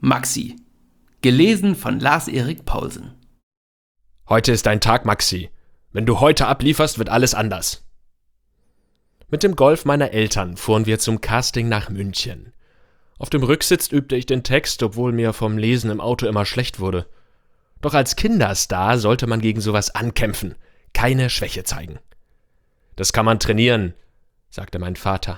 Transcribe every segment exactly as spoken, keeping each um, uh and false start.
Maxi. Gelesen von Lars-Erik Paulsen. Heute ist dein Tag, Maxi. Wenn du heute ablieferst, wird alles anders. Mit dem Golf meiner Eltern fuhren wir zum Casting nach München. Auf dem Rücksitz übte ich den Text, obwohl mir vom Lesen im Auto immer schlecht wurde. Doch als Kinderstar sollte man gegen sowas ankämpfen, keine Schwäche zeigen. Das kann man trainieren, sagte mein Vater.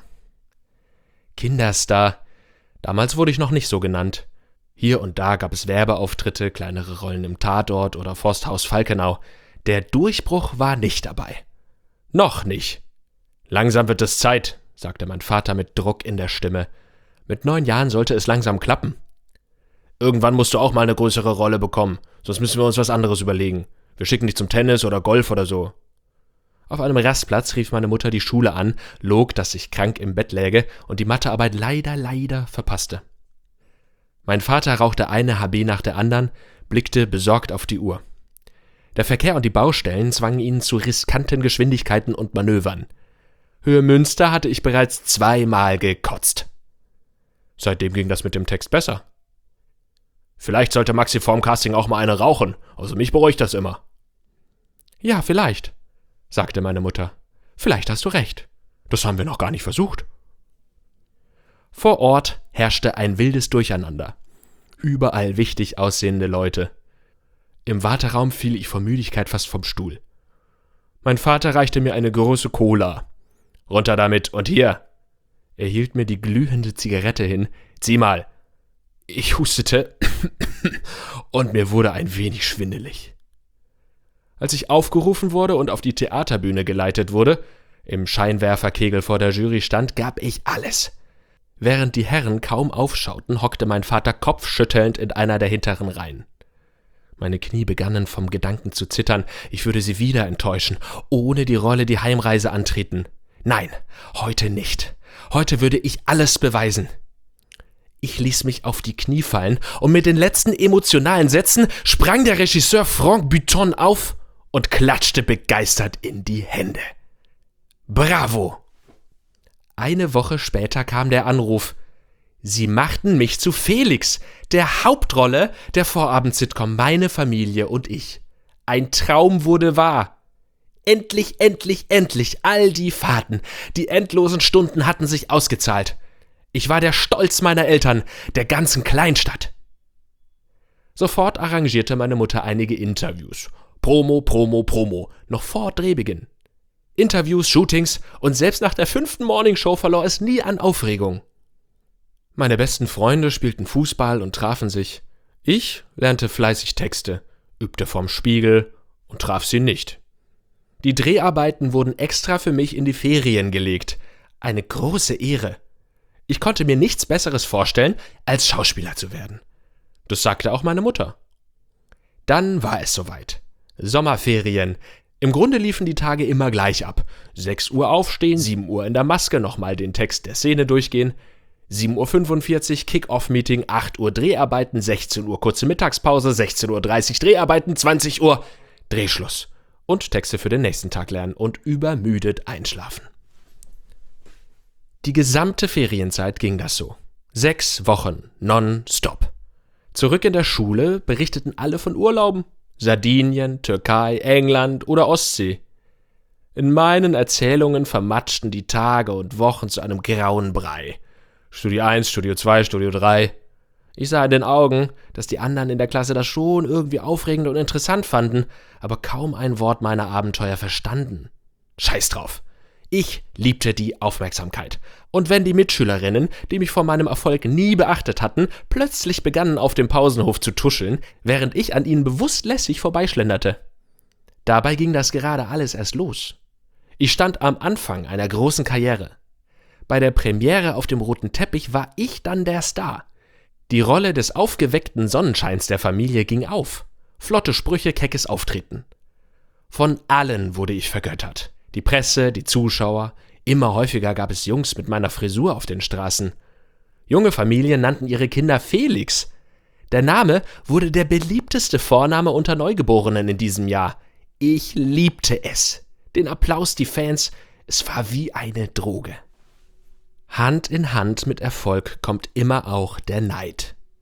Kinderstar. Damals wurde ich noch nicht so genannt. Hier und da gab es Werbeauftritte, kleinere Rollen im Tatort oder Forsthaus Falkenau. Der Durchbruch war nicht dabei. Noch nicht. Langsam wird es Zeit, sagte mein Vater mit Druck in der Stimme. Mit neun Jahren sollte es langsam klappen. Irgendwann musst du auch mal eine größere Rolle bekommen, sonst müssen wir uns was anderes überlegen. Wir schicken dich zum Tennis oder Golf oder so. Auf einem Rastplatz rief meine Mutter die Schule an, log, dass ich krank im Bett läge und die Mathearbeit leider, leider verpasste. Mein Vater rauchte eine H B nach der anderen, blickte besorgt auf die Uhr. Der Verkehr und die Baustellen zwangen ihn zu riskanten Geschwindigkeiten und Manövern. Höhe Münster hatte ich bereits zweimal gekotzt. Seitdem ging das mit dem Text besser. Vielleicht sollte Maxi vorm Casting auch mal eine rauchen, also mich beruhigt das immer. Ja, vielleicht, sagte meine Mutter. Vielleicht hast du recht. Das haben wir noch gar nicht versucht. Vor Ort herrschte ein wildes Durcheinander. Überall wichtig aussehende Leute. Im Warteraum fiel ich vor Müdigkeit fast vom Stuhl. Mein Vater reichte mir eine große Cola. Runter damit und hier. Er hielt mir die glühende Zigarette hin. Zieh mal. Ich hustete und mir wurde ein wenig schwindelig. Als ich aufgerufen wurde und auf die Theaterbühne geleitet wurde, im Scheinwerferkegel vor der Jury stand, gab ich alles. Während die Herren kaum aufschauten, hockte mein Vater kopfschüttelnd in einer der hinteren Reihen. Meine Knie begannen vom Gedanken zu zittern, ich würde sie wieder enttäuschen, ohne die Rolle die Heimreise antreten. Nein, heute nicht. Heute würde ich alles beweisen. Ich ließ mich auf die Knie fallen und mit den letzten emotionalen Sätzen sprang der Regisseur Franck Buton auf und klatschte begeistert in die Hände. Bravo! Eine Woche später kam der Anruf. Sie machten mich zu Felix, der Hauptrolle der Vorabend-Sitcom Meine Familie und ich. Ein Traum wurde wahr. Endlich, endlich, endlich, all die Fahrten, die endlosen Stunden hatten sich ausgezahlt. Ich war der Stolz meiner Eltern, der ganzen Kleinstadt. Sofort arrangierte meine Mutter einige Interviews. Promo, Promo, Promo, noch vor Drehbeginn. Interviews, Shootings und selbst nach der fünften Morningshow verlor es nie an Aufregung. Meine besten Freunde spielten Fußball und trafen sich. Ich lernte fleißig Texte, übte vorm Spiegel und traf sie nicht. Die Dreharbeiten wurden extra für mich in die Ferien gelegt. Eine große Ehre. Ich konnte mir nichts Besseres vorstellen, als Schauspieler zu werden. Das sagte auch meine Mutter. Dann war es soweit. Sommerferien. Im Grunde liefen die Tage immer gleich ab. sechs Uhr aufstehen, sieben Uhr in der Maske nochmal den Text der Szene durchgehen, sieben Uhr fünfundvierzig Kick-Off-Meeting, acht Uhr Dreharbeiten, sechzehn Uhr kurze Mittagspause, sechzehn Uhr dreißig Dreharbeiten, zwanzig Uhr Drehschluss. Und Texte für den nächsten Tag lernen und übermüdet einschlafen. Die gesamte Ferienzeit ging das so. Sechs Wochen non-stop. Zurück in der Schule berichteten alle von Urlauben. Sardinien, Türkei, England oder Ostsee. In meinen Erzählungen vermatschten die Tage und Wochen zu einem grauen Brei. Studio eins, Studio zwei, Studio drei. Ich sah in den Augen, dass die anderen in der Klasse das schon irgendwie aufregend und interessant fanden, aber kaum ein Wort meiner Abenteuer verstanden. Scheiß drauf. Ich liebte die Aufmerksamkeit. Und wenn die Mitschülerinnen, die mich vor meinem Erfolg nie beachtet hatten, plötzlich begannen auf dem Pausenhof zu tuscheln, während ich an ihnen bewusst lässig vorbeischlenderte. Dabei ging das gerade alles erst los. Ich stand am Anfang einer großen Karriere. Bei der Premiere auf dem roten Teppich war ich dann der Star. Die Rolle des aufgeweckten Sonnenscheins der Familie ging auf. Flotte Sprüche, keckes Auftreten. Von allen wurde ich vergöttert. Die Presse, die Zuschauer. Immer häufiger gab es Jungs mit meiner Frisur auf den Straßen. Junge Familien nannten ihre Kinder Felix. Der Name wurde der beliebteste Vorname unter Neugeborenen in diesem Jahr. Ich liebte es. Den Applaus, die Fans, es war wie eine Droge. Hand in Hand mit Erfolg kommt immer auch der Neid.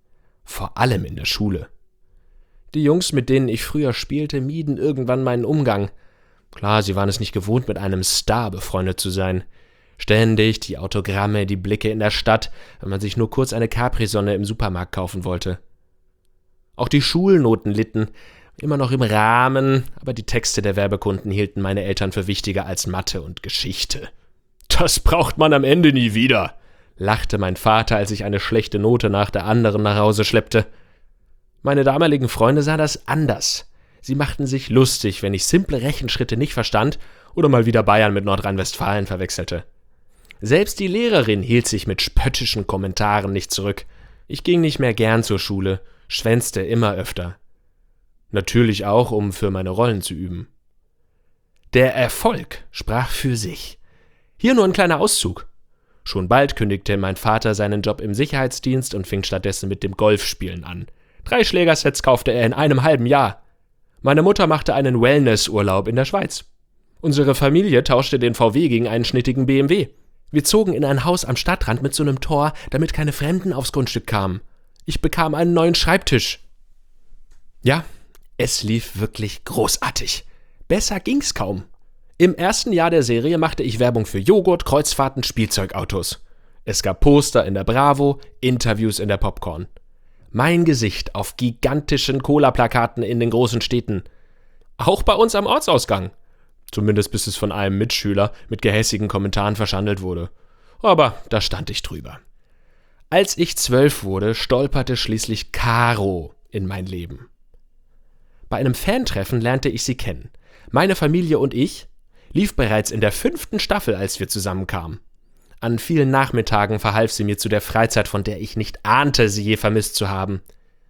vor allem in der Schule. Die Jungs, mit denen ich früher spielte, mieden irgendwann meinen Umgang. Klar, sie waren es nicht gewohnt, mit einem Star befreundet zu sein. Ständig die Autogramme, die Blicke in der Stadt, wenn man sich nur kurz eine Capri-Sonne im Supermarkt kaufen wollte. Auch die Schulnoten litten, immer noch im Rahmen, aber die Texte der Werbekunden hielten meine Eltern für wichtiger als Mathe und Geschichte. »Das braucht man am Ende nie wieder«, lachte mein Vater, als ich eine schlechte Note nach der anderen nach Hause schleppte. Meine damaligen Freunde sahen das anders. Sie machten sich lustig, wenn ich simple Rechenschritte nicht verstand oder mal wieder Bayern mit Nordrhein-Westfalen verwechselte. Selbst die Lehrerin hielt sich mit spöttischen Kommentaren nicht zurück. Ich ging nicht mehr gern zur Schule, schwänzte immer öfter. Natürlich auch, um für meine Rollen zu üben. Der Erfolg sprach für sich. Hier nur ein kleiner Auszug. Schon bald kündigte mein Vater seinen Job im Sicherheitsdienst und fing stattdessen mit dem Golfspielen an. Drei Schlägersets kaufte er in einem halben Jahr. Meine Mutter machte einen Wellnessurlaub in der Schweiz. Unsere Familie tauschte den V W gegen einen schnittigen B M W. Wir zogen in ein Haus am Stadtrand mit so einem Tor, damit keine Fremden aufs Grundstück kamen. Ich bekam einen neuen Schreibtisch. Ja, es lief wirklich großartig. Besser ging's kaum. Im ersten Jahr der Serie machte ich Werbung für Joghurt, Kreuzfahrten, Spielzeugautos. Es gab Poster in der Bravo, Interviews in der Popcorn. Mein Gesicht auf gigantischen Cola-Plakaten in den großen Städten. Auch bei uns am Ortsausgang. Zumindest bis es von einem Mitschüler mit gehässigen Kommentaren verschandelt wurde. Aber da stand ich drüber. Als ich zwölf wurde, stolperte schließlich Caro in mein Leben. Bei einem Fantreffen lernte ich sie kennen. Meine Familie und ich lief bereits in der fünften Staffel, als wir zusammenkamen. An vielen Nachmittagen verhalf sie mir zu der Freizeit, von der ich nicht ahnte, sie je vermisst zu haben.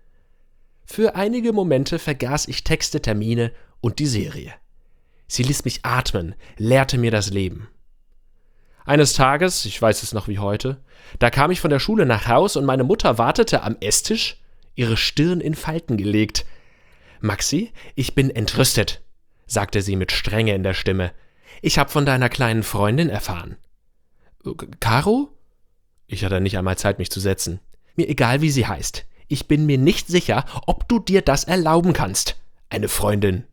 Für einige Momente vergaß ich Texte, Termine und die Serie. Sie ließ mich atmen, lehrte mir das Leben. Eines Tages, ich weiß es noch wie heute, da kam ich von der Schule nach Haus und meine Mutter wartete am Esstisch, ihre Stirn in Falten gelegt. »Maxi, ich bin entrüstet«, sagte sie mit Strenge in der Stimme. »Ich habe von deiner kleinen Freundin erfahren.« »Caro?« Ich hatte nicht einmal Zeit, mich zu setzen. »Mir egal, wie sie heißt. Ich bin mir nicht sicher, ob du dir das erlauben kannst. Eine Freundin.«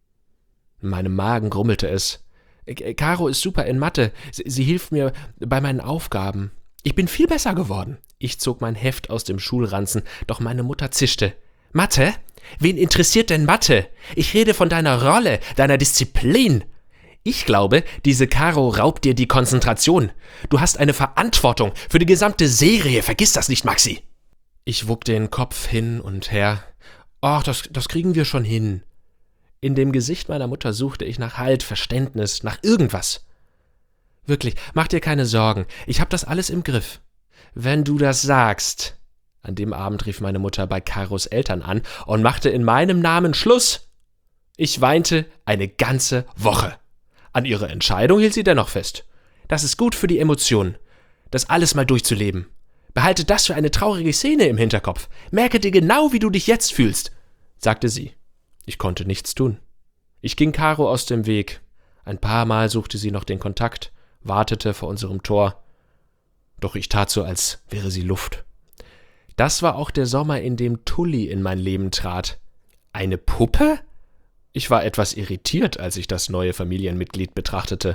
In meinem Magen grummelte es. »Caro ist super in Mathe. Sie, sie hilft mir bei meinen Aufgaben. Ich bin viel besser geworden.« Ich zog mein Heft aus dem Schulranzen, doch meine Mutter zischte. »Mathe? Wen interessiert denn Mathe? Ich rede von deiner Rolle, deiner Disziplin. Ich glaube, diese Caro raubt dir die Konzentration. Du hast eine Verantwortung für die gesamte Serie. Vergiss das nicht, Maxi.« Ich wog den Kopf hin und her. »Ach, das, das kriegen wir schon hin.« In dem Gesicht meiner Mutter suchte ich nach Halt, Verständnis, nach irgendwas. »Wirklich, mach dir keine Sorgen. Ich hab das alles im Griff.« »Wenn du das sagst.« An dem Abend rief meine Mutter bei Caros Eltern an und machte in meinem Namen Schluss. Ich weinte eine ganze Woche. An ihrer Entscheidung hielt sie dennoch fest. Das ist gut für die Emotionen, das alles mal durchzuleben. Behalte das für eine traurige Szene im Hinterkopf. Merke dir genau, wie du dich jetzt fühlst, sagte sie. Ich konnte nichts tun. Ich ging Caro aus dem Weg. Ein paar Mal suchte sie noch den Kontakt, wartete vor unserem Tor. Doch ich tat so, als wäre sie Luft. Das war auch der Sommer, in dem Tulli in mein Leben trat. Eine Puppe? Ich war etwas irritiert, als ich das neue Familienmitglied betrachtete.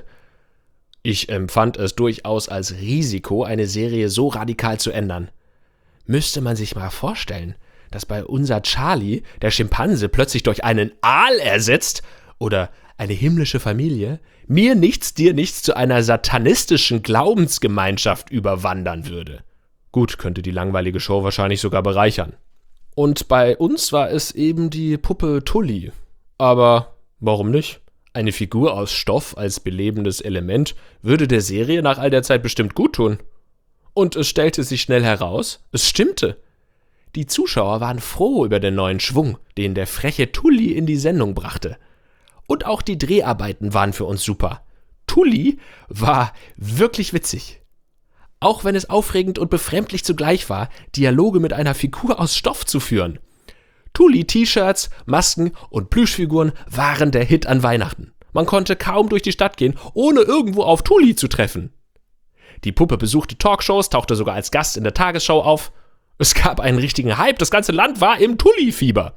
Ich empfand es durchaus als Risiko, eine Serie so radikal zu ändern. Müsste man sich mal vorstellen, dass bei unser Charlie der Schimpanse plötzlich durch einen Aal ersetzt oder eine himmlische Familie mir nichts, dir nichts zu einer satanistischen Glaubensgemeinschaft überwandern würde. Gut, könnte die langweilige Show wahrscheinlich sogar bereichern. Und bei uns war es eben die Puppe Tulli. Aber warum nicht? Eine Figur aus Stoff als belebendes Element würde der Serie nach all der Zeit bestimmt gut tun. Und es stellte sich schnell heraus, es stimmte. Die Zuschauer waren froh über den neuen Schwung, den der freche Tulli in die Sendung brachte. Und auch die Dreharbeiten waren für uns super. Tulli war wirklich witzig. Auch wenn es aufregend und befremdlich zugleich war, Dialoge mit einer Figur aus Stoff zu führen. Tulli-T-Shirts, Masken und Plüschfiguren waren der Hit an Weihnachten. Man konnte kaum durch die Stadt gehen, ohne irgendwo auf Tulli zu treffen. Die Puppe besuchte Talkshows, tauchte sogar als Gast in der Tagesschau auf. Es gab einen richtigen Hype, das ganze Land war im Tulli-Fieber.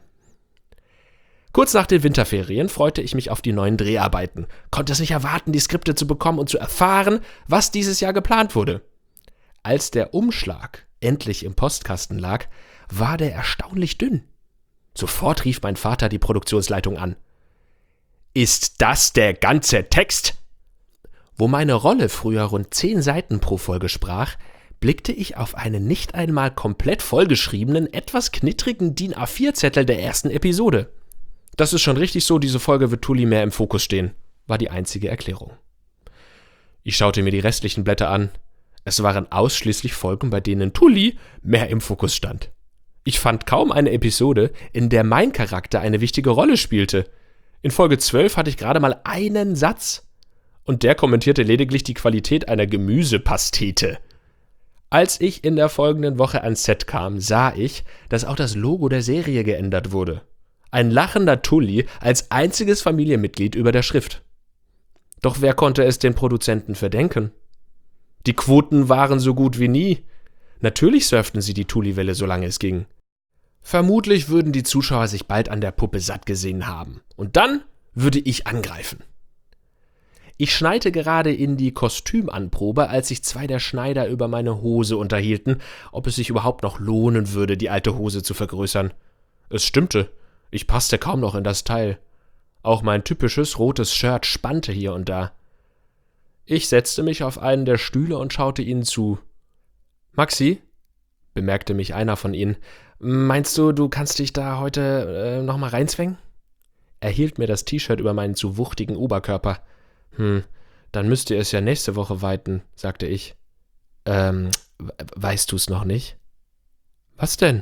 Kurz nach den Winterferien freute ich mich auf die neuen Dreharbeiten, konnte es nicht erwarten, die Skripte zu bekommen und zu erfahren, was dieses Jahr geplant wurde. Als der Umschlag endlich im Postkasten lag, war der erstaunlich dünn. Sofort rief mein Vater die Produktionsleitung an. »Ist das der ganze Text?« Wo meine Rolle früher rund zehn Seiten pro Folge sprach, blickte ich auf einen nicht einmal komplett vollgeschriebenen, etwas knittrigen D I N A vier Zettel der ersten Episode. Das ist schon richtig so, diese Folge wird Tulli mehr im Fokus stehen, war die einzige Erklärung. Ich schaute mir die restlichen Blätter an. Es waren ausschließlich Folgen, bei denen Tulli mehr im Fokus stand. Ich fand kaum eine Episode, in der mein Charakter eine wichtige Rolle spielte. In Folge zwölf hatte ich gerade mal einen Satz. Und der kommentierte lediglich die Qualität einer Gemüsepastete. Als ich in der folgenden Woche ans Set kam, sah ich, dass auch das Logo der Serie geändert wurde. Ein lachender Tulli als einziges Familienmitglied über der Schrift. Doch wer konnte es den Produzenten verdenken? Die Quoten waren so gut wie nie. Natürlich surften sie die Tulli-Welle, solange es ging. Vermutlich würden die Zuschauer sich bald an der Puppe satt gesehen haben. Und dann würde ich angreifen. Ich schneite gerade in die Kostümanprobe, als sich zwei der Schneider über meine Hose unterhielten, ob es sich überhaupt noch lohnen würde, die alte Hose zu vergrößern. Es stimmte. Ich passte kaum noch in das Teil. Auch mein typisches rotes Shirt spannte hier und da. Ich setzte mich auf einen der Stühle und schaute ihnen zu. »Maxi«, bemerkte mich einer von ihnen, »meinst du, du kannst dich da heute äh, noch mal reinzwängen?« Er hielt mir das T-Shirt über meinen zu wuchtigen Oberkörper. »Hm, dann müsst ihr es ja nächste Woche weiten«, sagte ich. »Ähm, weißt du's noch nicht?« »Was denn?«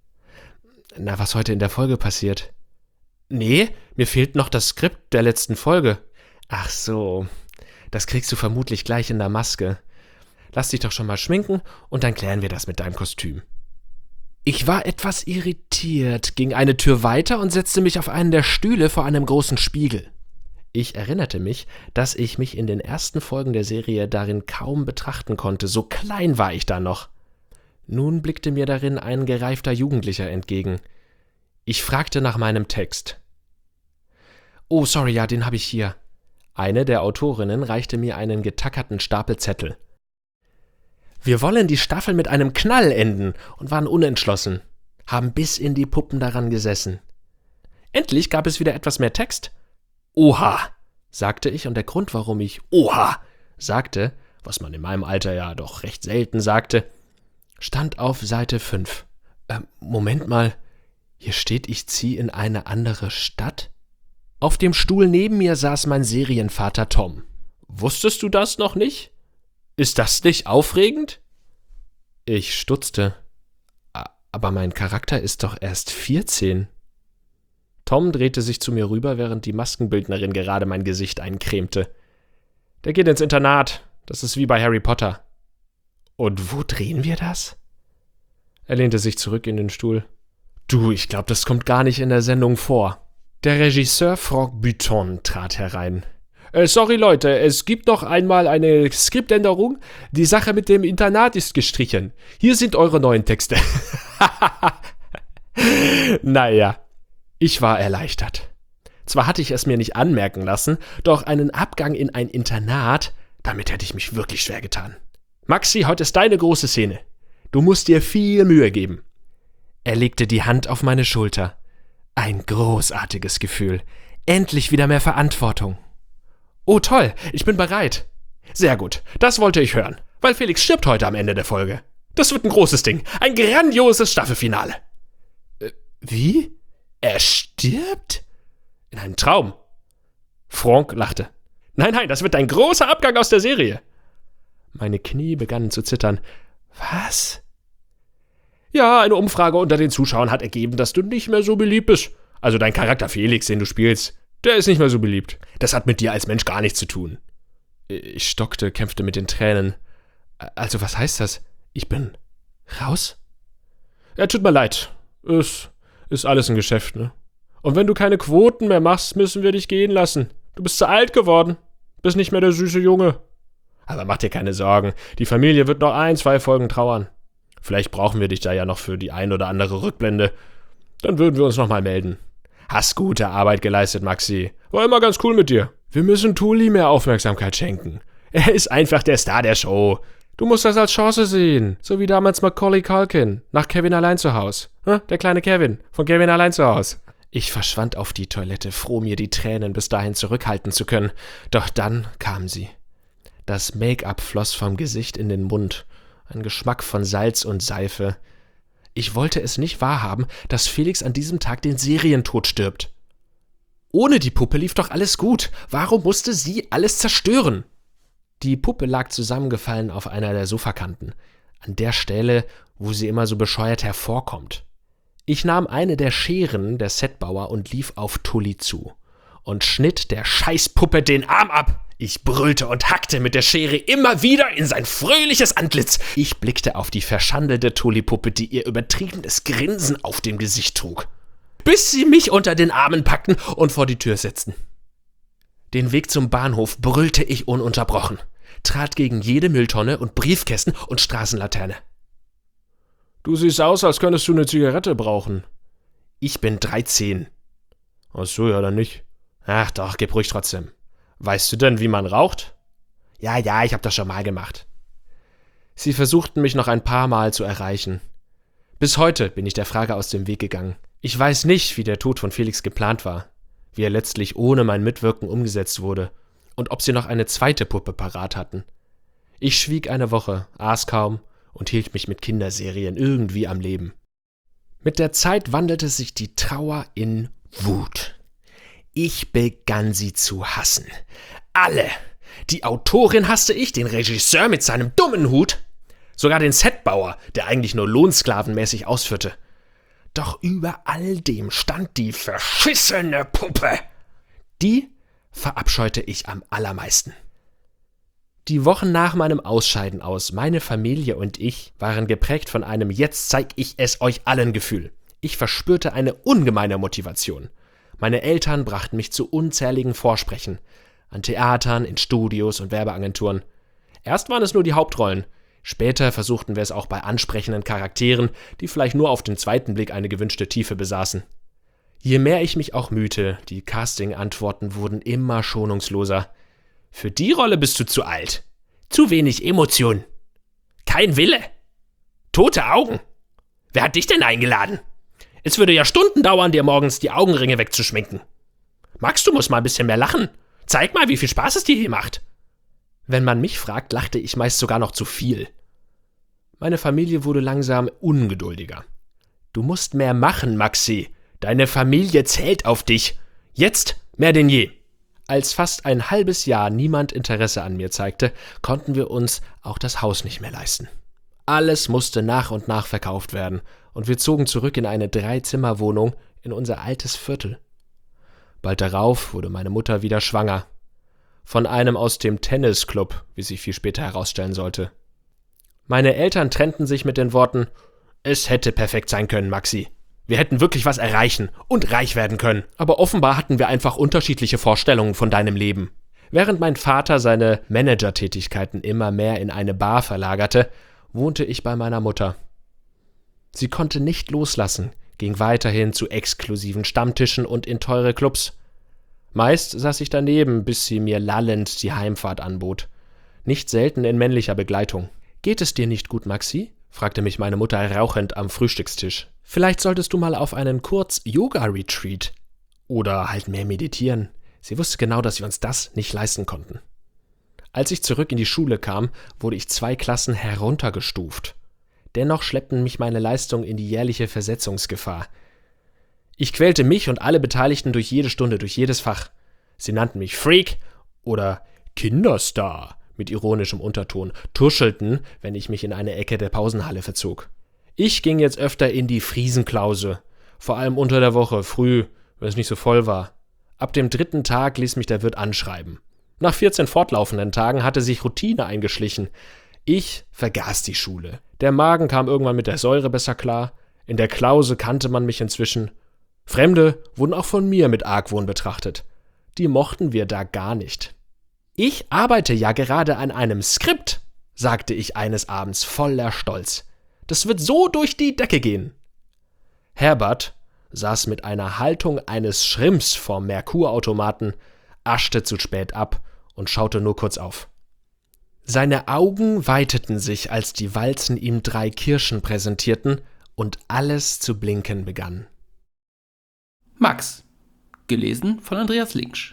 »Na, was heute in der Folge passiert.« »Nee, mir fehlt noch das Skript der letzten Folge.« »Ach so, das kriegst du vermutlich gleich in der Maske. Lass dich doch schon mal schminken und dann klären wir das mit deinem Kostüm.« Ich war etwas irritiert, ging eine Tür weiter und setzte mich auf einen der Stühle vor einem großen Spiegel. Ich erinnerte mich, dass ich mich in den ersten Folgen der Serie darin kaum betrachten konnte, so klein war ich da noch. Nun blickte mir darin ein gereifter Jugendlicher entgegen. Ich fragte nach meinem Text. »Oh, sorry, ja, den habe ich hier.« Eine der Autorinnen reichte mir einen getackerten Stapel Zettel. »Wir wollen die Staffel mit einem Knall enden« und waren unentschlossen, haben bis in die Puppen daran gesessen. Endlich gab es wieder etwas mehr Text. »Oha«, sagte ich, und der Grund, warum ich »Oha« sagte, was man in meinem Alter ja doch recht selten sagte, stand auf Seite fünf. Äh, Moment mal, hier steht, ich ziehe in eine andere Stadt? Auf dem Stuhl neben mir saß mein Serienvater Tom. »Wusstest du das noch nicht? Ist das nicht aufregend?« Ich stutzte. »Aber mein Charakter ist doch erst vierzehn.« Tom drehte sich zu mir rüber, während die Maskenbildnerin gerade mein Gesicht eincremte. »Der geht ins Internat. Das ist wie bei Harry Potter.« »Und wo drehen wir das?« Er lehnte sich zurück in den Stuhl. »Du, ich glaube, das kommt gar nicht in der Sendung vor.« Der Regisseur Franck Buton trat herein. Äh, »Sorry, Leute, es gibt noch einmal eine Skriptänderung. Die Sache mit dem Internat ist gestrichen. Hier sind eure neuen Texte.« Naja, ich war erleichtert. Zwar hatte ich es mir nicht anmerken lassen, doch einen Abgang in ein Internat, damit hätte ich mich wirklich schwer getan. »Maxi, heute ist deine große Szene. Du musst dir viel Mühe geben.« Er legte die Hand auf meine Schulter. Ein großartiges Gefühl. Endlich wieder mehr Verantwortung. »Oh toll, ich bin bereit.« »Sehr gut, das wollte ich hören, weil Felix stirbt heute am Ende der Folge. Das wird ein großes Ding, ein grandioses Staffelfinale.« Äh, wie? Er stirbt? In einem Traum. Franck lachte. »Nein, nein, das wird ein großer Abgang aus der Serie.« Meine Knie begannen zu zittern. »Was?« »Ja, eine Umfrage unter den Zuschauern hat ergeben, dass du nicht mehr so beliebt bist. Also dein Charakter Felix, den du spielst, der ist nicht mehr so beliebt. Das hat mit dir als Mensch gar nichts zu tun.« Ich stockte, kämpfte mit den Tränen. »Also was heißt das? Ich bin raus?« »Ja, tut mir leid. Es ist alles ein Geschäft, ne? Und wenn du keine Quoten mehr machst, müssen wir dich gehen lassen. Du bist zu alt geworden. Bist nicht mehr der süße Junge. Aber mach dir keine Sorgen. Die Familie wird noch ein, zwei Folgen trauern. Vielleicht brauchen wir dich da ja noch für die ein oder andere Rückblende. Dann würden wir uns nochmal melden. Hast gute Arbeit geleistet, Maxi. War immer ganz cool mit dir. Wir müssen Tully mehr Aufmerksamkeit schenken. Er ist einfach der Star der Show. Du musst das als Chance sehen. So wie damals Macaulay Culkin nach Kevin allein zu Haus. Der kleine Kevin von Kevin allein zu Haus. Ich verschwand auf die Toilette, froh, mir die Tränen bis dahin zurückhalten zu können. Doch dann kam sie. Das Make-up floss vom Gesicht in den Mund. Ein Geschmack von Salz und Seife. Ich wollte es nicht wahrhaben, dass Felix an diesem Tag den Serientod stirbt. Ohne die Puppe lief doch alles gut. Warum musste sie alles zerstören? Die Puppe lag zusammengefallen auf einer der Sofakanten, an der Stelle, wo sie immer so bescheuert hervorkommt. Ich nahm eine der Scheren der Setbauer und lief auf Tully zu und schnitt der Scheißpuppe den Arm ab. Ich brüllte und hackte mit der Schere immer wieder in sein fröhliches Antlitz. Ich blickte auf die verschandelte Tully-Puppe, die ihr übertriebenes Grinsen auf dem Gesicht trug, bis sie mich unter den Armen packten und vor die Tür setzten. Den Weg zum Bahnhof brüllte ich ununterbrochen, trat gegen jede Mülltonne und Briefkästen und Straßenlaterne. »Du siehst aus, als könntest du eine Zigarette brauchen.« »Ich bin dreizehn.« »Ach so, ja dann nicht.« »Ach doch, gib ruhig trotzdem. Weißt du denn, wie man raucht?« »Ja, ja, ich hab das schon mal gemacht.« Sie versuchten mich noch ein paar Mal zu erreichen. Bis heute bin ich der Frage aus dem Weg gegangen. Ich weiß nicht, wie der Tod von Felix geplant war, wie er letztlich ohne mein Mitwirken umgesetzt wurde und ob sie noch eine zweite Puppe parat hatten. Ich schwieg eine Woche, aß kaum und hielt mich mit Kinderserien irgendwie am Leben. Mit der Zeit wandelte sich die Trauer in Wut. Ich begann sie zu hassen. Alle! Die Autorin hasste ich, den Regisseur mit seinem dummen Hut, sogar den Setbauer, der eigentlich nur lohnsklavenmäßig ausführte. Doch über all dem stand die verschissene Puppe. Die verabscheute ich am allermeisten. Die Wochen nach meinem Ausscheiden aus, meine Familie und ich, waren geprägt von einem »Jetzt zeig ich es euch allen« Gefühl. Ich verspürte eine ungemeine Motivation. Meine Eltern brachten mich zu unzähligen Vorsprechen, an Theatern, in Studios und Werbeagenturen. Erst waren es nur die Hauptrollen, später versuchten wir es auch bei ansprechenden Charakteren, die vielleicht nur auf den zweiten Blick eine gewünschte Tiefe besaßen. Je mehr ich mich auch mühte, die Casting-Antworten wurden immer schonungsloser. Für die Rolle bist du zu alt. Zu wenig Emotion. Kein Wille. Tote Augen. Wer hat dich denn eingeladen? Es würde ja Stunden dauern, dir morgens die Augenringe wegzuschminken. Max, du musst mal ein bisschen mehr lachen. Zeig mal, wie viel Spaß es dir hier macht. Wenn man mich fragt, lachte ich meist sogar noch zu viel. Meine Familie wurde langsam ungeduldiger. Du musst mehr machen, Maxi. Deine Familie zählt auf dich. Jetzt mehr denn je. Als fast ein halbes Jahr niemand Interesse an mir zeigte, konnten wir uns auch das Haus nicht mehr leisten. Alles musste nach und nach verkauft werden und wir zogen zurück in eine Dreizimmerwohnung in unser altes Viertel. Bald darauf wurde meine Mutter wieder schwanger. Von einem aus dem Tennisclub, wie sich viel später herausstellen sollte. Meine Eltern trennten sich mit den Worten: »Es hätte perfekt sein können, Maxi. Wir hätten wirklich was erreichen und reich werden können, aber offenbar hatten wir einfach unterschiedliche Vorstellungen von deinem Leben.« Während mein Vater seine Managertätigkeiten immer mehr in eine Bar verlagerte, wohnte ich bei meiner Mutter. Sie konnte nicht loslassen, ging weiterhin zu exklusiven Stammtischen und in teure Clubs. Meist saß ich daneben, bis sie mir lallend die Heimfahrt anbot. Nicht selten in männlicher Begleitung. »Geht es dir nicht gut, Maxi?« fragte mich meine Mutter rauchend am Frühstückstisch. »Vielleicht solltest du mal auf einen Kurz-Yoga-Retreat. Oder halt mehr meditieren.« Sie wusste genau, dass wir uns das nicht leisten konnten. Als ich zurück in die Schule kam, wurde ich zwei Klassen heruntergestuft. Dennoch schleppten mich meine Leistungen in die jährliche Versetzungsgefahr. Ich quälte mich und alle Beteiligten durch jede Stunde, durch jedes Fach. Sie nannten mich Freak oder Kinderstar mit ironischem Unterton, tuschelten, wenn ich mich in eine Ecke der Pausenhalle verzog. Ich ging jetzt öfter in die Friesenklause, vor allem unter der Woche, früh, wenn es nicht so voll war. Ab dem dritten Tag ließ mich der Wirt anschreiben. Nach vierzehn fortlaufenden Tagen hatte sich Routine eingeschlichen. Ich vergaß die Schule. Der Magen kam irgendwann mit der Säure besser klar. In der Klause kannte man mich inzwischen. Fremde wurden auch von mir mit Argwohn betrachtet. Die mochten wir da gar nicht. »Ich arbeite ja gerade an einem Skript«, sagte ich eines Abends voller Stolz. Das wird so durch die Decke gehen. Herbert saß mit einer Haltung eines Schrimps vorm Merkurautomaten, aschte zu spät ab und schaute nur kurz auf. Seine Augen weiteten sich, als die Walzen ihm drei Kirschen präsentierten und alles zu blinken begann. Max, gelesen von Andreas Linksch.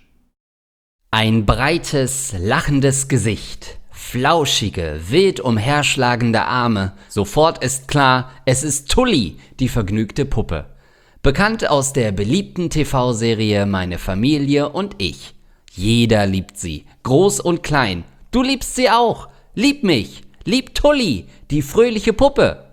Ein breites, lachendes Gesicht, flauschige, wild umherschlagende Arme. Sofort ist klar, es ist Tulli, die vergnügte Puppe. Bekannt aus der beliebten T V-Serie Meine Familie und ich. Jeder liebt sie, groß und klein. Du liebst sie auch. Lieb mich. Lieb Tulli, die fröhliche Puppe.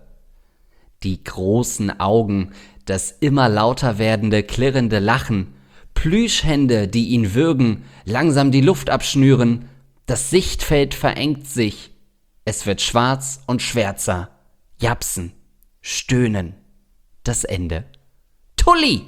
Die großen Augen, das immer lauter werdende, klirrende Lachen, Plüschhände, die ihn würgen, langsam die Luft abschnüren, das Sichtfeld verengt sich, es wird schwarz und schwärzer, japsen, stöhnen, das Ende. Tulli!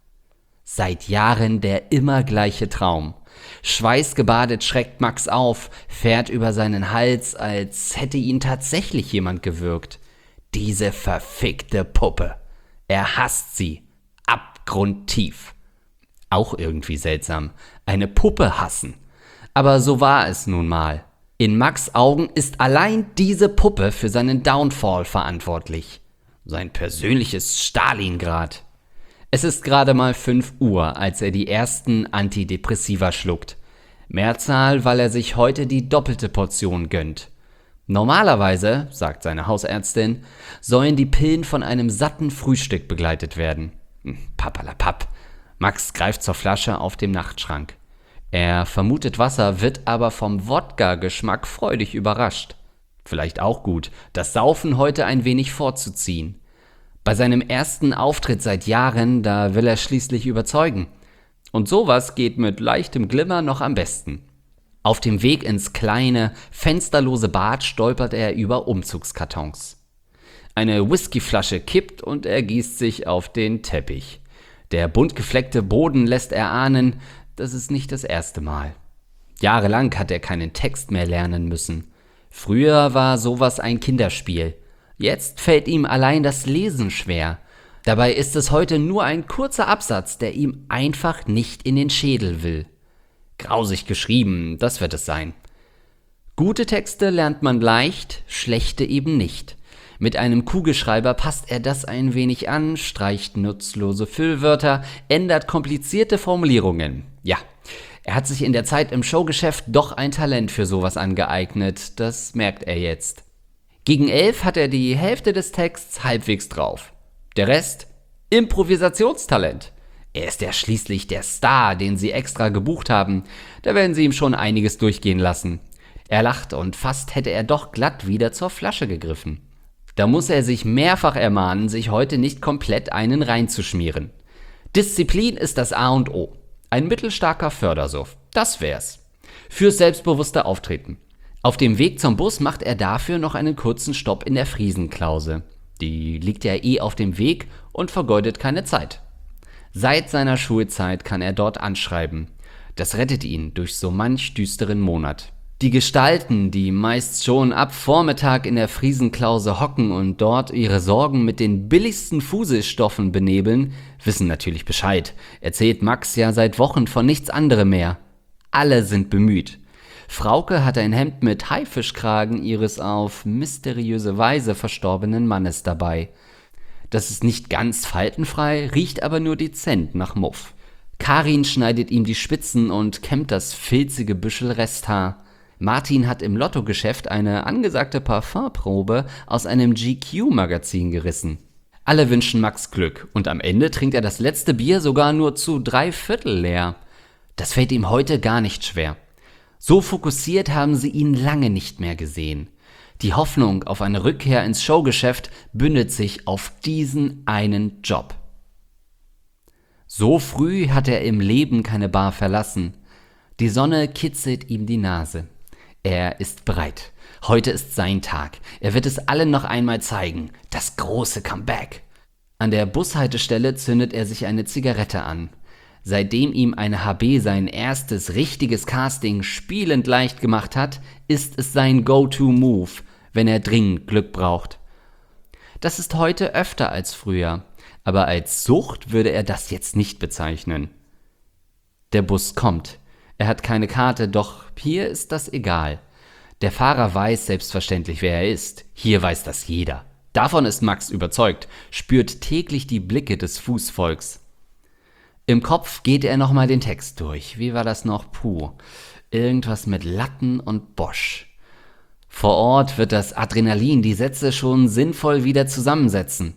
Seit Jahren der immer gleiche Traum. Schweißgebadet schreckt Max auf, fährt über seinen Hals, als hätte ihn tatsächlich jemand gewürgt. Diese verfickte Puppe. Er hasst sie. Abgrundtief. Auch irgendwie seltsam. Eine Puppe hassen. Aber so war es nun mal. In Max' Augen ist allein diese Puppe für seinen Downfall verantwortlich. Sein persönliches Stalingrad. Es ist gerade mal fünf Uhr, als er die ersten Antidepressiva schluckt. Mehrzahl, weil er sich heute die doppelte Portion gönnt. Normalerweise, sagt seine Hausärztin, sollen die Pillen von einem satten Frühstück begleitet werden. Papperlapapp. Max greift zur Flasche auf dem Nachtschrank. Er vermutet Wasser, wird aber vom Wodka-Geschmack freudig überrascht. Vielleicht auch gut, das Saufen heute ein wenig vorzuziehen. Bei seinem ersten Auftritt seit Jahren, da will er schließlich überzeugen. Und sowas geht mit leichtem Glimmer noch am besten. Auf dem Weg ins kleine, fensterlose Bad stolpert er über Umzugskartons. Eine Whiskyflasche kippt und er gießt sich auf den Teppich. Der bunt gefleckte Boden lässt erahnen, das ist nicht das erste Mal. Jahrelang hat er keinen Text mehr lernen müssen. Früher war sowas ein Kinderspiel. Jetzt fällt ihm allein das Lesen schwer. Dabei ist es heute nur ein kurzer Absatz, der ihm einfach nicht in den Schädel will. Grausig geschrieben, das wird es sein. Gute Texte lernt man leicht, schlechte eben nicht. Mit einem Kugelschreiber passt er das ein wenig an, streicht nutzlose Füllwörter, ändert komplizierte Formulierungen. Ja, er hat sich in der Zeit im Showgeschäft doch ein Talent für sowas angeeignet, das merkt er jetzt. Gegen elf hat er die Hälfte des Texts halbwegs drauf. Der Rest? Improvisationstalent. Er ist ja schließlich der Star, den sie extra gebucht haben. Da werden sie ihm schon einiges durchgehen lassen. Er lacht und fast hätte er doch glatt wieder zur Flasche gegriffen. Da muss er sich mehrfach ermahnen, sich heute nicht komplett einen reinzuschmieren. Disziplin ist das A und O. Ein mittelstarker Fördersuff. Das wär's. Fürs selbstbewusste Auftreten. Auf dem Weg zum Bus macht er dafür noch einen kurzen Stopp in der Friesenklause. Die liegt ja eh auf dem Weg und vergeudet keine Zeit. Seit seiner Schulzeit kann er dort anschreiben. Das rettet ihn durch so manch düsteren Monat. Die Gestalten, die meist schon ab Vormittag in der Friesenklause hocken und dort ihre Sorgen mit den billigsten Fuselstoffen benebeln, wissen natürlich Bescheid. Erzählt Max ja seit Wochen von nichts anderem mehr. Alle sind bemüht. Frauke hat ein Hemd mit Haifischkragen ihres auf mysteriöse Weise verstorbenen Mannes dabei. Das ist nicht ganz faltenfrei, riecht aber nur dezent nach Muff. Karin schneidet ihm die Spitzen und kämmt das filzige Büschel Resthaar. Martin hat im Lottogeschäft eine angesagte Parfumprobe aus einem G Q-Magazin gerissen. Alle wünschen Max Glück und am Ende trinkt er das letzte Bier sogar nur zu drei Viertel leer. Das fällt ihm heute gar nicht schwer. So fokussiert haben sie ihn lange nicht mehr gesehen. Die Hoffnung auf eine Rückkehr ins Showgeschäft bündelt sich auf diesen einen Job. So früh hat er im Leben keine Bar verlassen. Die Sonne kitzelt ihm die Nase. Er ist bereit. Heute ist sein Tag. Er wird es allen noch einmal zeigen. Das große Comeback. An der Bushaltestelle zündet er sich eine Zigarette an. Seitdem ihm eine H B sein erstes richtiges Casting spielend leicht gemacht hat, ist es sein Go-To-Move, wenn er dringend Glück braucht. Das ist heute öfter als früher, aber als Sucht würde er das jetzt nicht bezeichnen. Der Bus kommt. Er hat keine Karte, doch hier ist das egal. Der Fahrer weiß selbstverständlich, wer er ist. Hier weiß das jeder. Davon ist Max überzeugt, spürt täglich die Blicke des Fußvolks. Im Kopf geht er nochmal den Text durch. Wie war das noch? Puh. Irgendwas mit Latten und Bosch. Vor Ort wird das Adrenalin die Sätze schon sinnvoll wieder zusammensetzen.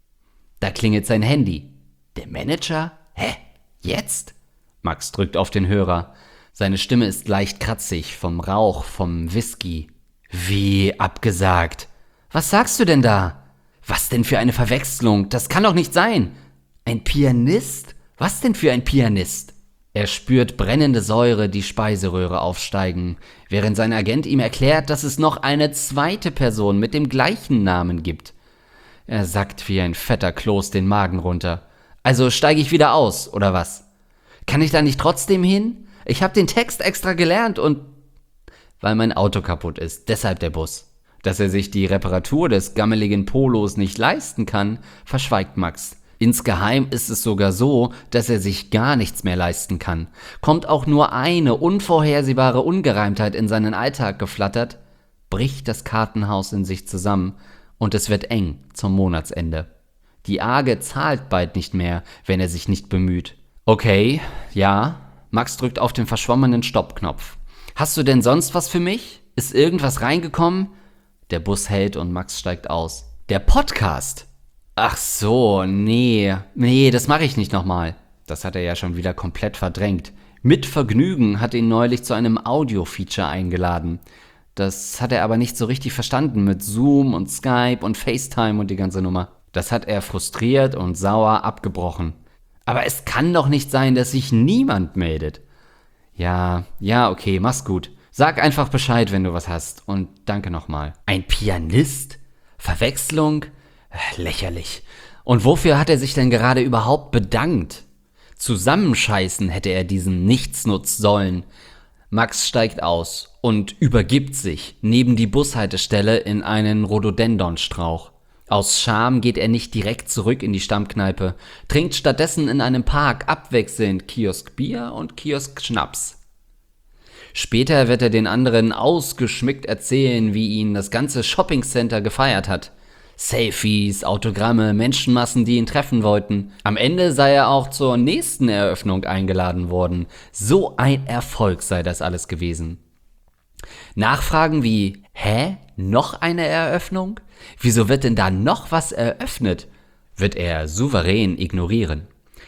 Da klingelt sein Handy. Der Manager? Hä? Jetzt? Max drückt auf den Hörer. Seine Stimme ist leicht kratzig, vom Rauch, vom Whisky. Wie abgesagt? Was sagst du denn da? Was denn für eine Verwechslung? Das kann doch nicht sein. Ein Pianist? Was denn für ein Pianist? Er spürt brennende Säure die Speiseröhre aufsteigen, während sein Agent ihm erklärt, dass es noch eine zweite Person mit dem gleichen Namen gibt. Er sackt wie ein fetter Kloß den Magen runter. Also steige ich wieder aus, oder was? Kann ich da nicht trotzdem hin? Ich habe den Text extra gelernt und... Weil mein Auto kaputt ist, deshalb der Bus. Dass er sich die Reparatur des gammeligen Polos nicht leisten kann, verschweigt Max. Insgeheim ist es sogar so, dass er sich gar nichts mehr leisten kann. Kommt auch nur eine unvorhersehbare Ungereimtheit in seinen Alltag geflattert, bricht das Kartenhaus in sich zusammen und es wird eng zum Monatsende. Die Arge zahlt bald nicht mehr, wenn er sich nicht bemüht. Okay, ja, Max drückt auf den verschwommenen Stoppknopf. Hast du denn sonst was für mich? Ist irgendwas reingekommen? Der Bus hält und Max steigt aus. Der Podcast! Ach so, nee, nee, das mache ich nicht nochmal. Das hat er ja schon wieder komplett verdrängt. Mit Vergnügen hat ihn neulich zu einem Audio-Feature eingeladen. Das hat er aber nicht so richtig verstanden mit Zoom und Skype und FaceTime und die ganze Nummer. Das hat er frustriert und sauer abgebrochen. Aber es kann doch nicht sein, dass sich niemand meldet. Ja, ja, okay, mach's gut. Sag einfach Bescheid, wenn du was hast. Und danke nochmal. Ein Pianist? Verwechslung? Lächerlich. Und wofür hat er sich denn gerade überhaupt bedankt? Zusammenscheißen hätte er diesen Nichtsnutz sollen. Max steigt aus und übergibt sich neben die Bushaltestelle in einen Rhododendronstrauch. Aus Scham geht er nicht direkt zurück in die Stammkneipe, trinkt stattdessen in einem Park abwechselnd Kiosk Bier und Kiosk Schnaps. Später wird er den anderen ausgeschmückt erzählen, wie ihn das ganze Shoppingcenter gefeiert hat. Selfies, Autogramme, Menschenmassen, die ihn treffen wollten. Am Ende sei er auch zur nächsten Eröffnung eingeladen worden. So ein Erfolg sei das alles gewesen. Nachfragen wie, hä, noch eine Eröffnung? Wieso wird denn da noch was eröffnet? Wird er souverän ignorieren.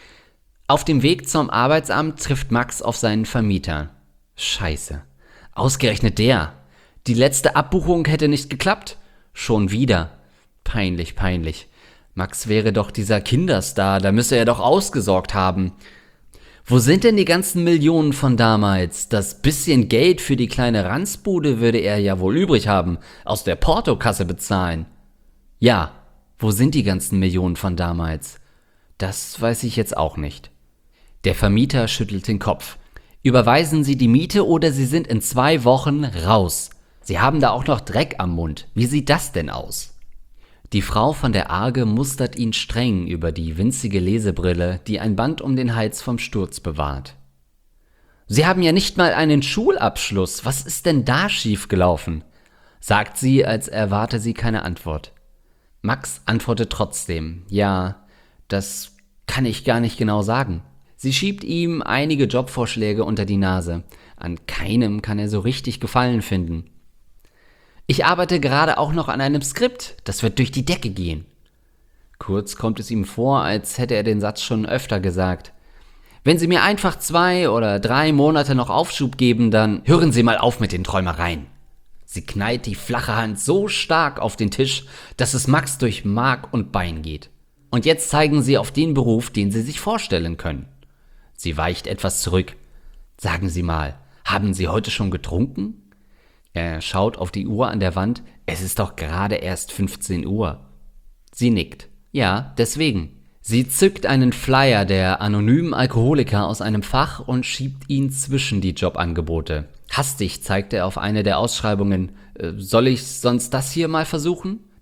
Auf dem Weg zum Arbeitsamt trifft Max auf seinen Vermieter. Scheiße. Ausgerechnet der. Die letzte Abbuchung hätte nicht geklappt. Schon wieder. Peinlich, peinlich. Max wäre doch dieser Kinderstar, da müsse er doch ausgesorgt haben. Wo sind denn die ganzen Millionen von damals? Das bisschen Geld für die kleine Ranzbude würde er ja wohl übrig haben, aus der Portokasse bezahlen. Ja, wo sind die ganzen Millionen von damals? Das weiß ich jetzt auch nicht. Der Vermieter schüttelt den Kopf. Überweisen Sie die Miete oder Sie sind in zwei Wochen raus. Sie haben da auch noch Dreck am Mund. Wie sieht das denn aus? Die Frau von der Arge mustert ihn streng über die winzige Lesebrille, die ein Band um den Hals vom Sturz bewahrt. Sie haben ja nicht mal einen Schulabschluss. Was ist denn da schiefgelaufen? Sagt sie, als erwarte sie keine Antwort. Max antwortet trotzdem, ja, das kann ich gar nicht genau sagen. Sie schiebt ihm einige Jobvorschläge unter die Nase. An keinem kann er so richtig Gefallen finden. Ich arbeite gerade auch noch an einem Skript, das wird durch die Decke gehen. Kurz kommt es ihm vor, als hätte er den Satz schon öfter gesagt. Wenn Sie mir einfach zwei oder drei Monate noch Aufschub geben, dann hören Sie mal auf mit den Träumereien. Sie knallt die flache Hand so stark auf den Tisch, dass es Max durch Mark und Bein geht. Und jetzt zeigen Sie auf den Beruf, den Sie sich vorstellen können. Sie weicht etwas zurück. Sagen Sie mal, haben Sie heute schon getrunken? Er schaut auf die Uhr an der Wand. Es ist doch gerade erst fünfzehn Uhr. Sie nickt. Ja, deswegen. Sie zückt einen Flyer der anonymen Alkoholiker aus einem Fach und schiebt ihn zwischen die Jobangebote. Hastig zeigt er auf eine der Ausschreibungen. Äh, soll ich sonst das hier mal versuchen?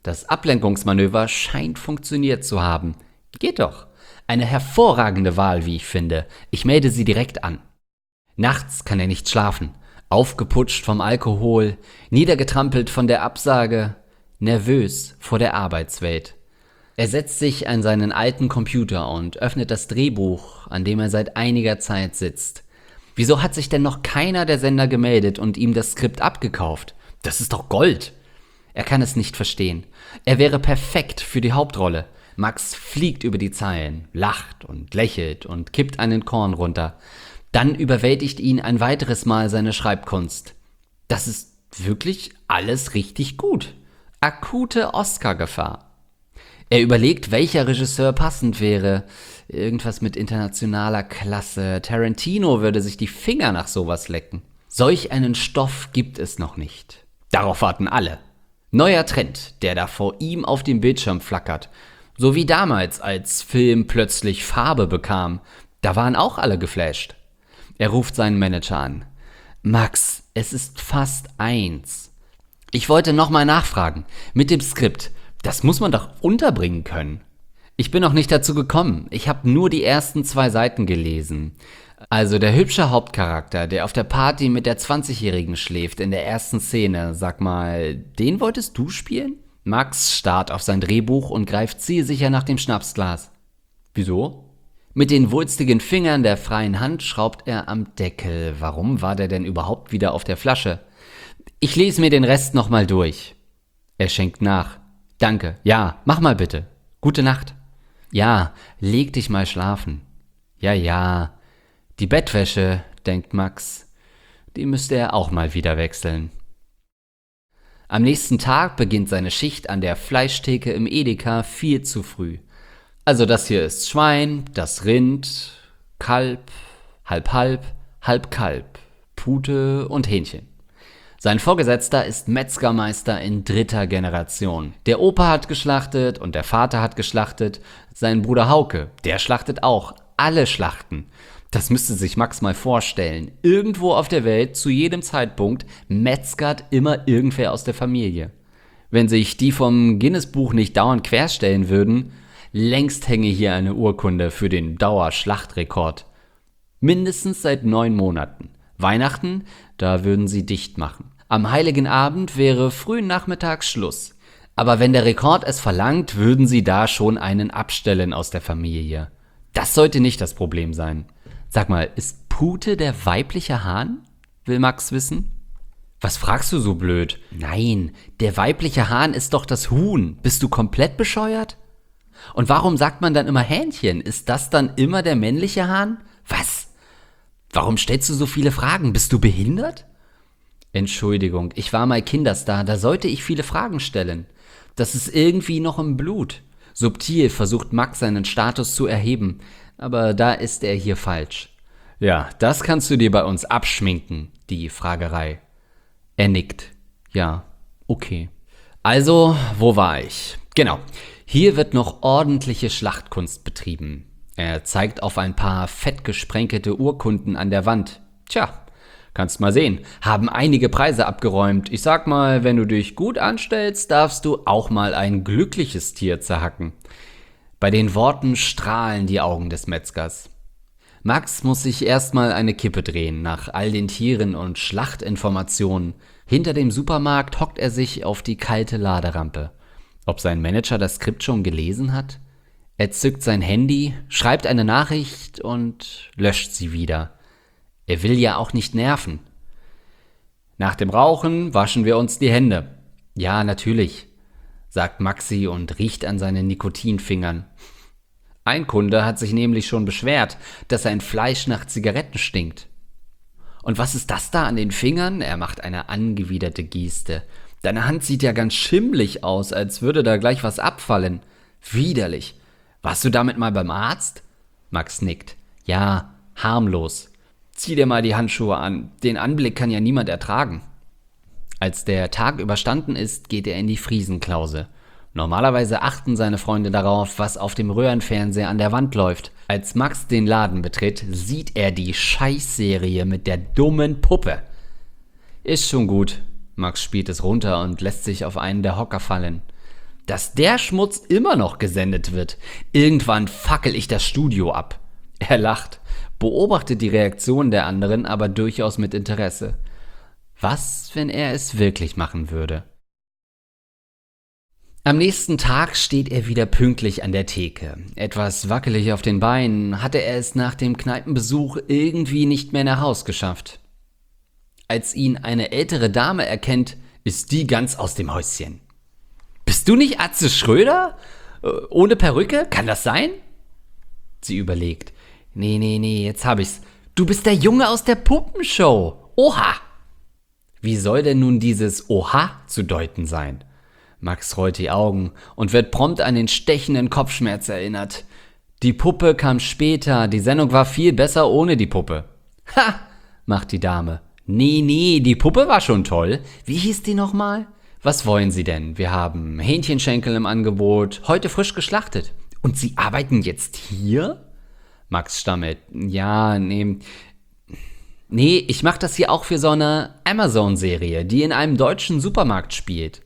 Das Ablenkungsmanöver scheint funktioniert zu haben. Geht doch. Eine hervorragende Wahl, wie ich finde. Ich melde sie direkt an. Nachts kann er nicht schlafen. Aufgeputscht vom Alkohol, niedergetrampelt von der Absage, nervös vor der Arbeitswelt. Er setzt sich an seinen alten Computer und öffnet das Drehbuch, an dem er seit einiger Zeit sitzt. Wieso hat sich denn noch keiner der Sender gemeldet und ihm das Skript abgekauft? Das ist doch Gold. Er kann es nicht verstehen. Er wäre perfekt für die Hauptrolle. Max fliegt über die Zeilen, lacht und lächelt und kippt einen Korn runter. Dann überwältigt ihn ein weiteres Mal seine Schreibkunst. Das ist wirklich alles richtig gut. Akute Oscar-Gefahr. Er überlegt, welcher Regisseur passend wäre. Irgendwas mit internationaler Klasse. Tarantino würde sich die Finger nach sowas lecken. Solch einen Stoff gibt es noch nicht. Darauf warten alle. Neuer Trend, der da vor ihm auf dem Bildschirm flackert. So wie damals, als Film plötzlich Farbe bekam. Da waren auch alle geflasht. Er ruft seinen Manager an. Max, es ist fast eins. Ich wollte nochmal nachfragen. Mit dem Skript. Das muss man doch unterbringen können. Ich bin noch nicht dazu gekommen. Ich habe nur die ersten zwei Seiten gelesen. Also der hübsche Hauptcharakter, der auf der Party mit der zwanzigjährigen schläft in der ersten Szene. Sag mal, den wolltest du spielen? Max starrt auf sein Drehbuch und greift zielsicher nach dem Schnapsglas. Wieso? Mit den wulstigen Fingern der freien Hand schraubt er am Deckel. Warum war der denn überhaupt wieder auf der Flasche? Ich lese mir den Rest nochmal durch. Er schenkt nach. Danke. Ja, mach mal bitte. Gute Nacht. Ja, leg dich mal schlafen. Ja, ja. Die Bettwäsche, denkt Max, die müsste er auch mal wieder wechseln. Am nächsten Tag beginnt seine Schicht an der Fleischtheke im Edeka viel zu früh. Also das hier ist Schwein, das Rind, Kalb, halb halb, halb Kalb, Pute und Hähnchen. Sein Vorgesetzter ist Metzgermeister in dritter Generation. Der Opa hat geschlachtet und der Vater hat geschlachtet. Sein Bruder Hauke, der schlachtet auch. Alle schlachten. Das müsste sich Max mal vorstellen. Irgendwo auf der Welt, zu jedem Zeitpunkt, metzgert immer irgendwer aus der Familie. Wenn sich die vom Guinness-Buch nicht dauernd querstellen würden, längst hänge hier eine Urkunde für den Dauerschlachtrekord. Mindestens seit neun Monaten. Weihnachten, da würden sie dicht machen. Am Heiligen Abend wäre frühen Nachmittags Schluss. Aber wenn der Rekord es verlangt, würden sie da schon einen abstellen aus der Familie. Das sollte nicht das Problem sein. Sag mal, ist Pute der weibliche Hahn? Will Max wissen. Was fragst du so blöd? Nein, der weibliche Hahn ist doch das Huhn. Bist du komplett bescheuert? Und warum sagt man dann immer Hähnchen? Ist das dann immer der männliche Hahn? Was? Warum stellst du so viele Fragen? Bist du behindert? Entschuldigung, ich war mal Kinderstar, da sollte ich viele Fragen stellen. Das ist irgendwie noch im Blut. Subtil versucht Max seinen Status zu erheben, aber da ist er hier falsch. Ja, das kannst du dir bei uns abschminken, die Fragerei. Er nickt. Ja, okay. Also, wo war ich? Genau. Hier wird noch ordentliche Schlachtkunst betrieben. Er zeigt auf ein paar fett gesprenkelte Urkunden an der Wand. Tja, kannst mal sehen, haben einige Preise abgeräumt. Ich sag mal, wenn du dich gut anstellst, darfst du auch mal ein glückliches Tier zerhacken. Bei den Worten strahlen die Augen des Metzgers. Max muss sich erstmal eine Kippe drehen nach all den Tieren und Schlachtinformationen. Hinter dem Supermarkt hockt er sich auf die kalte Laderampe. Ob sein Manager das Skript schon gelesen hat? Er zückt sein Handy, schreibt eine Nachricht und löscht sie wieder. Er will ja auch nicht nerven. Nach dem Rauchen waschen wir uns die Hände. Ja, natürlich, sagt Maxi und riecht an seinen Nikotinfingern. Ein Kunde hat sich nämlich schon beschwert, dass sein Fleisch nach Zigaretten stinkt. Und was ist das da an den Fingern? Er macht eine angewiderte Geste. Deine Hand sieht ja ganz schimmlig aus, als würde da gleich was abfallen. Widerlich. Warst du damit mal beim Arzt? Max nickt. Ja, harmlos. Zieh dir mal die Handschuhe an. Den Anblick kann ja niemand ertragen. Als der Tag überstanden ist, geht er in die Friesenklause. Normalerweise achten seine Freunde darauf, was auf dem Röhrenfernseher an der Wand läuft. Als Max den Laden betritt, sieht er die Scheißserie mit der dummen Puppe. Ist schon gut. Max spielt es runter und lässt sich auf einen der Hocker fallen. dass der Schmutz immer noch gesendet wird. Irgendwann fackel ich das Studio ab. Er lacht, beobachtet die Reaktion der anderen, aber durchaus mit Interesse. Was, wenn er es wirklich machen würde? Am nächsten Tag steht er wieder pünktlich an der Theke. Etwas wackelig auf den Beinen hatte er es nach dem Kneipenbesuch irgendwie nicht mehr nach Haus geschafft. Als ihn eine ältere Dame erkennt, ist die ganz aus dem Häuschen. »Bist du nicht Atze Schröder? Ohne Perücke? Kann das sein?« Sie überlegt. »Nee, nee, nee, jetzt hab ich's. Du bist der Junge aus der Puppenshow. Oha!« Wie soll denn nun dieses Oha zu deuten sein? Max rollt die Augen und wird prompt an den stechenden Kopfschmerz erinnert. Die Puppe kam später, die Sendung war viel besser ohne die Puppe. »Ha«, macht die Dame. »Nee, nee, die Puppe war schon toll. Wie hieß die nochmal?« »Was wollen Sie denn? Wir haben Hähnchenschenkel im Angebot, heute frisch geschlachtet.« »Und Sie arbeiten jetzt hier?« Max stammelt. »Ja, nee, nee, ich mach das hier auch für so eine Amazon-Serie, die in einem deutschen Supermarkt spielt.«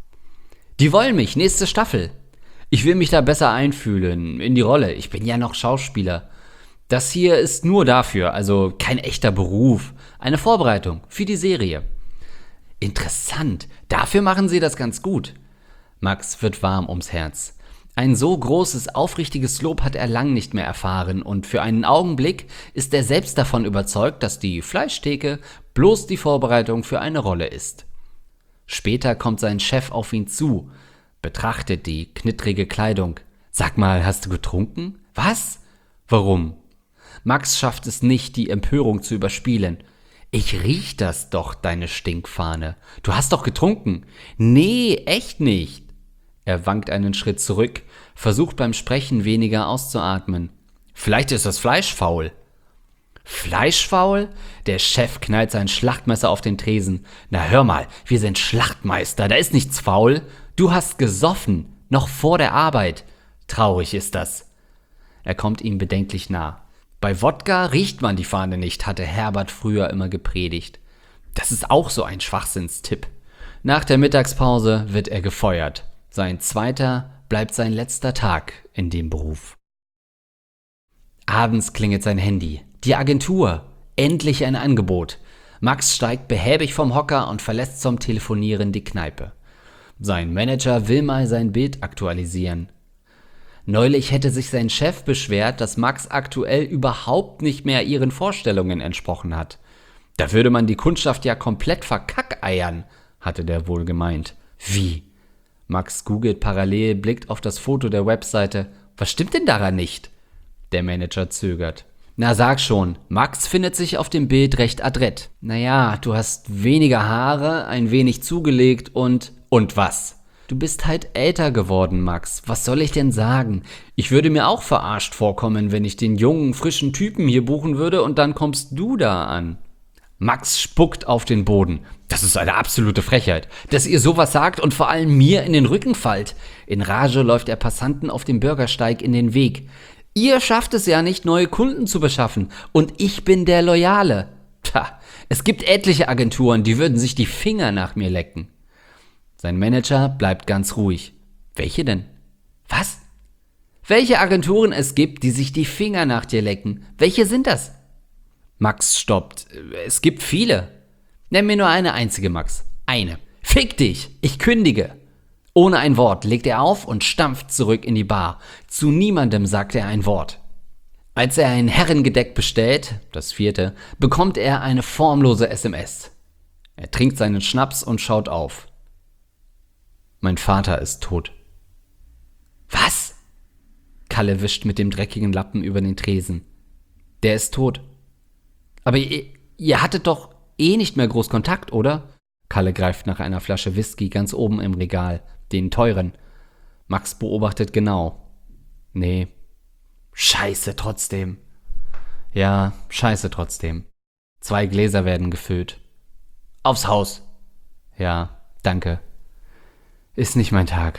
»Die wollen mich, nächste Staffel. Ich will mich da besser einfühlen, in die Rolle. Ich bin ja noch Schauspieler. Das hier ist nur dafür, also kein echter Beruf. Eine Vorbereitung für die Serie.« »Interessant, dafür machen Sie das ganz gut.« Max wird warm ums Herz. Ein so großes, aufrichtiges Lob hat er lang nicht mehr erfahren und für einen Augenblick ist er selbst davon überzeugt, dass die Fleischtheke bloß die Vorbereitung für eine Rolle ist. Später kommt sein Chef auf ihn zu, betrachtet die knittrige Kleidung. »Sag mal, hast du getrunken?« »Was? Warum?« Max schafft es nicht, die Empörung zu überspielen. »Ich riech das doch, deine Stinkfahne. Du hast doch getrunken.« »Nee, echt nicht.« Er wankt einen Schritt zurück, versucht beim Sprechen weniger auszuatmen. »Vielleicht ist das Fleisch faul.« »Fleischfaul?« Der Chef knallt sein Schlachtmesser auf den Tresen. »Na hör mal, wir sind Schlachtmeister, da ist nichts faul. Du hast gesoffen, noch vor der Arbeit. Traurig ist das.« Er kommt ihm bedenklich nah. »Bei Wodka riecht man die Fahne nicht«, hatte Herbert früher immer gepredigt. Das ist auch so ein Schwachsinnstipp. Nach der Mittagspause wird er gefeuert. Sein zweiter bleibt sein letzter Tag in dem Beruf. Abends klingelt sein Handy. Die Agentur. Endlich ein Angebot. Max steigt behäbig vom Hocker und verlässt zum Telefonieren die Kneipe. Sein Manager will mal sein Bild aktualisieren. Neulich hätte sich sein Chef beschwert, dass Max aktuell überhaupt nicht mehr ihren Vorstellungen entsprochen hat. Da würde man die Kundschaft ja komplett verkackeiern, hatte der wohl gemeint. Wie? Max googelt parallel, blickt auf das Foto der Webseite. Was stimmt denn daran nicht? Der Manager zögert. Na sag schon, Max findet sich auf dem Bild recht adrett. Naja, du hast weniger Haare, ein wenig zugelegt und... Und was? Du bist halt älter geworden, Max. Was soll ich denn sagen? Ich würde mir auch verarscht vorkommen, wenn ich den jungen, frischen Typen hier buchen würde und dann kommst du da an. Max spuckt auf den Boden. Das ist eine absolute Frechheit, dass ihr sowas sagt und vor allem mir in den Rücken fallt. In Rage läuft er Passanten auf dem Bürgersteig in den Weg. Ihr schafft es ja nicht, neue Kunden zu beschaffen und ich bin der Loyale. Tja, es gibt etliche Agenturen, die würden sich die Finger nach mir lecken. Sein Manager bleibt ganz ruhig. Welche denn? Was? Welche Agenturen es gibt, die sich die Finger nach dir lecken? Welche sind das? Max stoppt. Es gibt viele. Nenn mir nur eine einzige, Max. Eine. Fick dich! Ich kündige! Ohne ein Wort legt er auf und stampft zurück in die Bar. Zu niemandem sagt er ein Wort. Als er ein Herrengedeck bestellt, das vierte, bekommt er eine formlose S M S. Er trinkt seinen Schnaps und schaut auf. Mein Vater ist tot. Was? Kalle wischt mit dem dreckigen Lappen über den Tresen. Der ist tot. Aber ihr, ihr hattet doch eh nicht mehr groß Kontakt, oder? Kalle greift nach einer Flasche Whisky ganz oben im Regal, den teuren. Max beobachtet genau. Nee. Scheiße trotzdem. Ja, scheiße trotzdem. Zwei Gläser werden gefüllt. Aufs Haus. Ja, danke. Ist nicht mein Tag.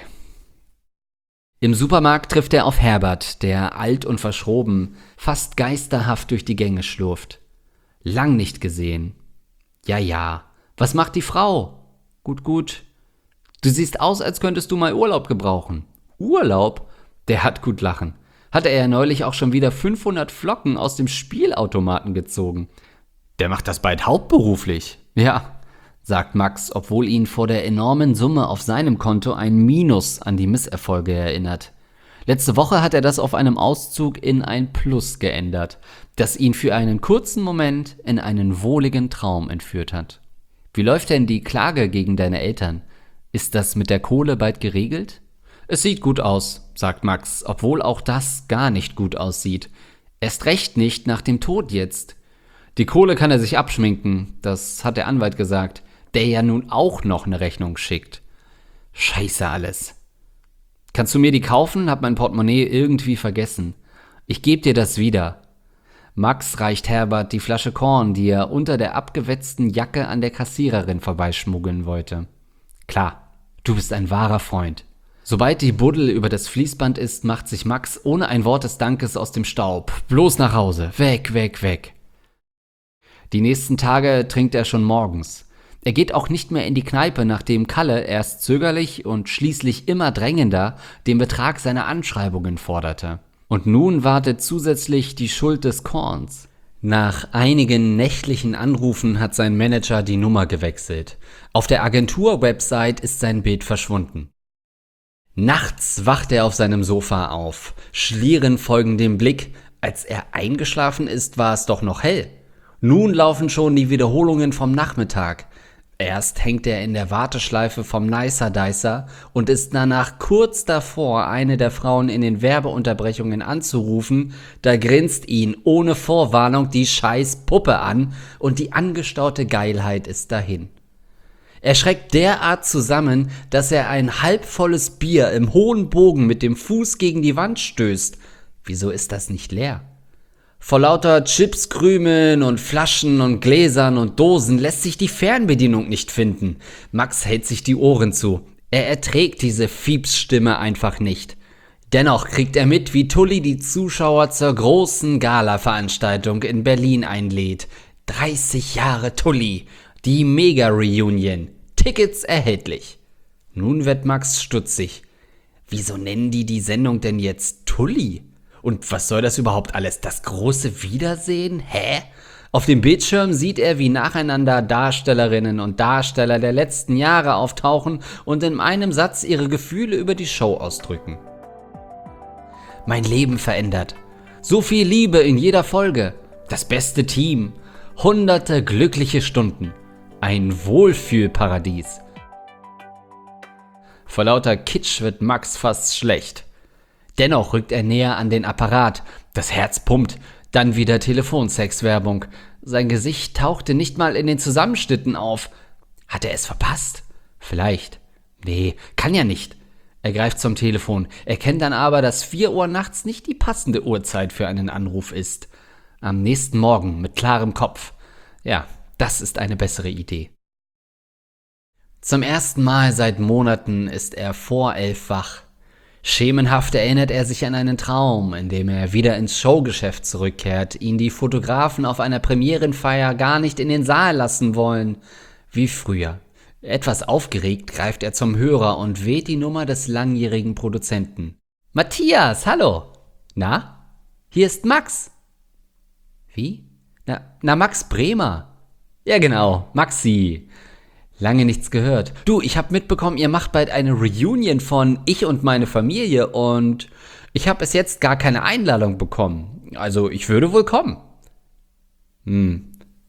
Im Supermarkt trifft er auf Herbert, der alt und verschroben, fast geisterhaft durch die Gänge schlurft. Lang nicht gesehen. Ja, ja. Was macht die Frau? Gut, gut. Du siehst aus, als könntest du mal Urlaub gebrauchen. Urlaub? Der hat gut lachen. Hatte er ja neulich auch schon wieder fünfhundert Flocken aus dem Spielautomaten gezogen. Der macht das bald hauptberuflich. Ja, sagt Max, obwohl ihn vor der enormen Summe auf seinem Konto ein Minus an die Misserfolge erinnert. Letzte Woche hat er das auf einem Auszug in ein Plus geändert, das ihn für einen kurzen Moment in einen wohligen Traum entführt hat. Wie läuft denn die Klage gegen deine Eltern? Ist das mit der Kohle bald geregelt? Es sieht gut aus, sagt Max, obwohl auch das gar nicht gut aussieht. Erst recht nicht nach dem Tod jetzt. Die Kohle kann er sich abschminken, das hat der Anwalt gesagt, der ja nun auch noch eine Rechnung schickt. Scheiße alles. Kannst du mir die kaufen? Hab mein Portemonnaie irgendwie vergessen. Ich geb dir das wieder. Max reicht Herbert die Flasche Korn, die er unter der abgewetzten Jacke an der Kassiererin vorbeischmuggeln wollte. Klar, du bist ein wahrer Freund. Sobald die Buddel über das Fließband ist, macht sich Max ohne ein Wort des Dankes aus dem Staub. Bloß nach Hause. Weg, weg, weg. Die nächsten Tage trinkt er schon morgens. Er geht auch nicht mehr in die Kneipe, nachdem Kalle erst zögerlich und schließlich immer drängender den Betrag seiner Anschreibungen forderte. Und nun wartet zusätzlich die Schuld des Korns. Nach einigen nächtlichen Anrufen hat sein Manager die Nummer gewechselt. Auf der Agentur-Website ist sein Bild verschwunden. Nachts wacht er auf seinem Sofa auf. Schlieren folgen dem Blick. Als er eingeschlafen ist, war es doch noch hell. Nun laufen schon die Wiederholungen vom Nachmittag. Erst hängt er in der Warteschleife vom Nicer Dicer und ist danach kurz davor, eine der Frauen in den Werbeunterbrechungen anzurufen. Da grinst ihn ohne Vorwarnung die scheiß Puppe an und die angestaute Geilheit ist dahin. Er schreckt derart zusammen, dass er ein halbvolles Bier im hohen Bogen mit dem Fuß gegen die Wand stößt. Wieso ist das nicht leer? Vor lauter Chipskrümeln und Flaschen und Gläsern und Dosen lässt sich die Fernbedienung nicht finden. Max hält sich die Ohren zu. Er erträgt diese Fiepsstimme einfach nicht. Dennoch kriegt er mit, wie Tully die Zuschauer zur großen Gala-Veranstaltung in Berlin einlädt. dreißig Jahre Tully. Die Mega-Reunion. Tickets erhältlich. Nun wird Max stutzig. Wieso nennen die die Sendung denn jetzt Tully? Und was soll das überhaupt alles? Das große Wiedersehen? Hä? Auf dem Bildschirm sieht er, wie nacheinander Darstellerinnen und Darsteller der letzten Jahre auftauchen und in einem Satz ihre Gefühle über die Show ausdrücken. Mein Leben verändert. So viel Liebe in jeder Folge. Das beste Team. Hunderte glückliche Stunden. Ein Wohlfühlparadies. Vor lauter Kitsch wird Max fast schlecht. Dennoch rückt er näher an den Apparat. Das Herz pumpt. Dann wieder Telefonsex-Werbung. Sein Gesicht tauchte nicht mal in den Zusammenschnitten auf. Hat er es verpasst? Vielleicht. Nee, kann ja nicht. Er greift zum Telefon, erkennt dann aber, dass vier Uhr nachts nicht die passende Uhrzeit für einen Anruf ist. Am nächsten Morgen mit klarem Kopf. Ja, das ist eine bessere Idee. Zum ersten Mal seit Monaten ist er vor elf wach. Schemenhaft erinnert er sich an einen Traum, in dem er wieder ins Showgeschäft zurückkehrt, ihn die Fotografen auf einer Premierenfeier gar nicht in den Saal lassen wollen, wie früher. Etwas aufgeregt greift er zum Hörer und wählt die Nummer des langjährigen Produzenten. Matthias, hallo. Na? Hier ist Max. Wie? Na, na Max Bremer. Ja genau, Maxi. Lange nichts gehört. Du, ich habe mitbekommen, ihr macht bald eine Reunion von Ich und meine Familie und ich habe bis jetzt gar keine Einladung bekommen. Also ich würde wohl kommen. Hm.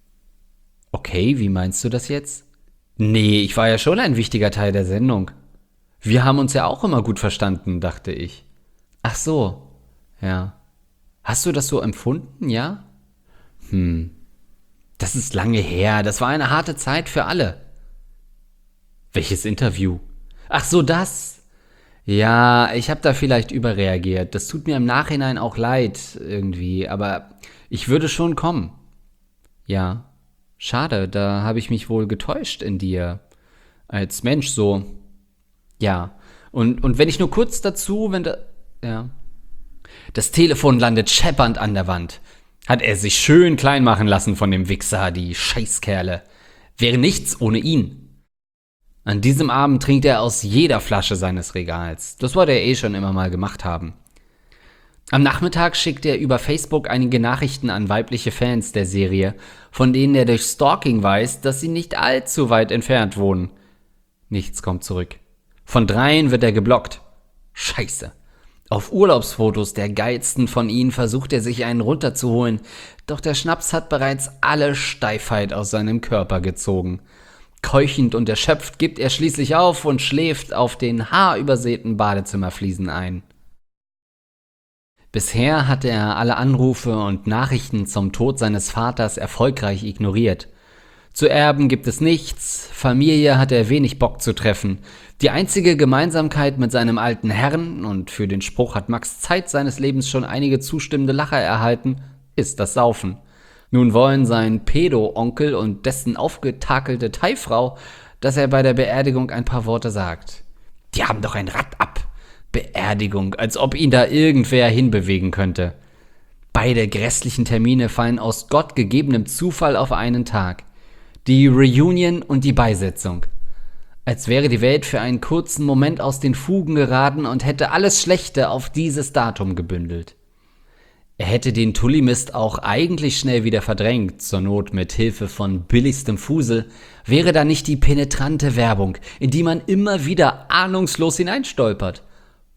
Okay, wie meinst du das jetzt? Nee, ich war ja schon ein wichtiger Teil der Sendung. Wir haben uns ja auch immer gut verstanden, dachte ich. Ach so, ja. Hast du das so empfunden, ja? Hm. Das ist lange her, das war eine harte Zeit für alle. Welches Interview? Ach so, das. Ja, ich habe da vielleicht überreagiert. Das tut mir im Nachhinein auch leid irgendwie, aber ich würde schon kommen. Ja, schade, da habe ich mich wohl getäuscht in dir. Als Mensch so. Ja, und, und wenn ich nur kurz dazu, wenn da... Ja. Das Telefon landet scheppernd an der Wand. Hat er sich schön klein machen lassen von dem Wichser, die Scheißkerle. Wäre nichts ohne ihn. An diesem Abend trinkt er aus jeder Flasche seines Regals. Das wollte er eh schon immer mal gemacht haben. Am Nachmittag schickt er über Facebook einige Nachrichten an weibliche Fans der Serie, von denen er durch Stalking weiß, dass sie nicht allzu weit entfernt wohnen. Nichts kommt zurück. Von dreien wird er geblockt. Scheiße. Auf Urlaubsfotos der geilsten von ihnen versucht er sich einen runterzuholen, doch der Schnaps hat bereits alle Steifheit aus seinem Körper gezogen. Keuchend und erschöpft gibt er schließlich auf und schläft auf den haarübersäten Badezimmerfliesen ein. Bisher hatte er alle Anrufe und Nachrichten zum Tod seines Vaters erfolgreich ignoriert. Zu erben gibt es nichts, Familie hat er wenig Bock zu treffen. Die einzige Gemeinsamkeit mit seinem alten Herrn, und für den Spruch hat Max Zeit seines Lebens schon einige zustimmende Lacher erhalten, ist das Saufen. Nun wollen sein Pedo-Onkel und dessen aufgetakelte Thai-Frau, dass er bei der Beerdigung ein paar Worte sagt. Die haben doch ein Rad ab. Beerdigung, als ob ihn da irgendwer hinbewegen könnte. Beide grässlichen Termine fallen aus gottgegebenem Zufall auf einen Tag. Die Reunion und die Beisetzung. Als wäre die Welt für einen kurzen Moment aus den Fugen geraten und hätte alles Schlechte auf dieses Datum gebündelt. Er hätte den Tullimist auch eigentlich schnell wieder verdrängt, zur Not mit Hilfe von billigstem Fusel, wäre da nicht die penetrante Werbung, in die man immer wieder ahnungslos hineinstolpert.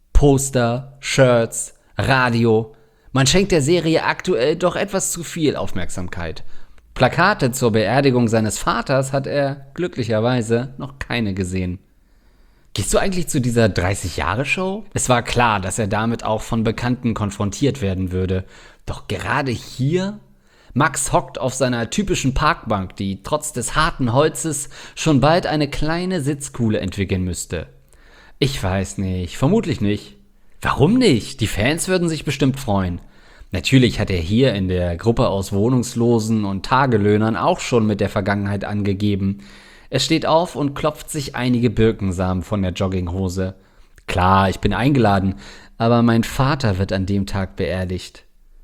Poster, Shirts, Radio. Man schenkt der Serie aktuell doch etwas zu viel Aufmerksamkeit. Plakate zur Beerdigung seines Vaters hat er glücklicherweise noch keine gesehen. Gehst du eigentlich zu dieser dreißig-Jahre-Show? Es war klar, dass er damit auch von Bekannten konfrontiert werden würde. Doch gerade hier? Max hockt auf seiner typischen Parkbank, die trotz des harten Holzes schon bald eine kleine Sitzkuhle entwickeln müsste. Ich weiß nicht, vermutlich nicht. Warum nicht? Die Fans würden sich bestimmt freuen. Natürlich hat er hier in der Gruppe aus Wohnungslosen und Tagelöhnern auch schon mit der Vergangenheit angegeben. Er steht auf und klopft sich einige Birkensamen von der Jogginghose. Klar, ich bin eingeladen, aber mein Vater wird an dem Tag beerdigt.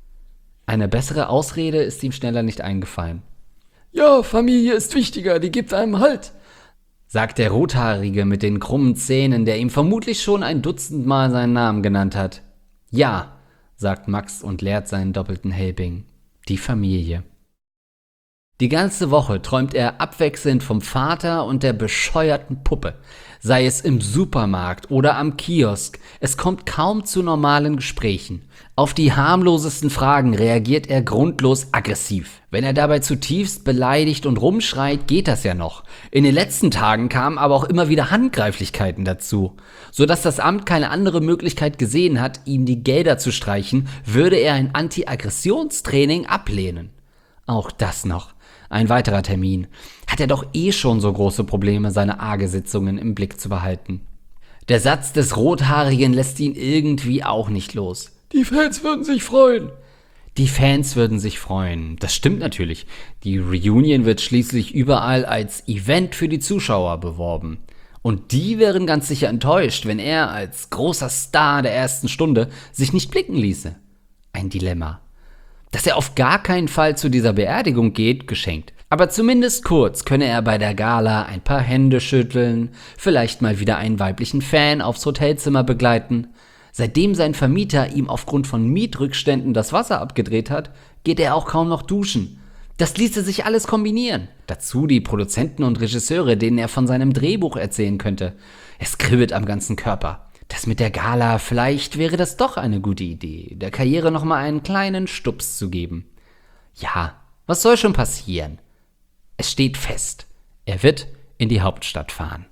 Eine bessere Ausrede ist ihm schneller nicht eingefallen. Ja, Familie ist wichtiger, die gibt einem Halt, sagt der Rothaarige mit den krummen Zähnen, der ihm vermutlich schon ein Dutzend Mal seinen Namen genannt hat. Ja, sagt Max und leert seinen doppelten Helbing. Die Familie. Die ganze Woche träumt er abwechselnd vom Vater und der bescheuerten Puppe. Sei es im Supermarkt oder am Kiosk, es kommt kaum zu normalen Gesprächen. Auf die harmlosesten Fragen reagiert er grundlos aggressiv. Wenn er dabei zutiefst beleidigt und rumschreit, geht das ja noch. In den letzten Tagen kamen aber auch immer wieder Handgreiflichkeiten dazu. Sodass das Amt keine andere Möglichkeit gesehen hat, ihm die Gelder zu streichen, würde er ein Anti-Aggressionstraining ablehnen. Auch das noch. Ein weiterer Termin. Hat er doch eh schon so große Probleme, seine A G-Sitzungen im Blick zu behalten. Der Satz des Rothaarigen lässt ihn irgendwie auch nicht los. Die Fans würden sich freuen. Die Fans würden sich freuen. Das stimmt natürlich. Die Reunion wird schließlich überall als Event für die Zuschauer beworben. Und die wären ganz sicher enttäuscht, wenn er als großer Star der ersten Stunde sich nicht blicken ließe. Ein Dilemma. Dass er auf gar keinen Fall zu dieser Beerdigung geht, geschenkt. Aber zumindest kurz könne er bei der Gala ein paar Hände schütteln, vielleicht mal wieder einen weiblichen Fan aufs Hotelzimmer begleiten. Seitdem sein Vermieter ihm aufgrund von Mietrückständen das Wasser abgedreht hat, geht er auch kaum noch duschen. Das ließe sich alles kombinieren. Dazu die Produzenten und Regisseure, denen er von seinem Drehbuch erzählen könnte. Es kribbelt am ganzen Körper. Das mit der Gala, vielleicht wäre das doch eine gute Idee, der Karriere nochmal einen kleinen Stups zu geben. Ja, was soll schon passieren? Es steht fest, er wird in die Hauptstadt fahren.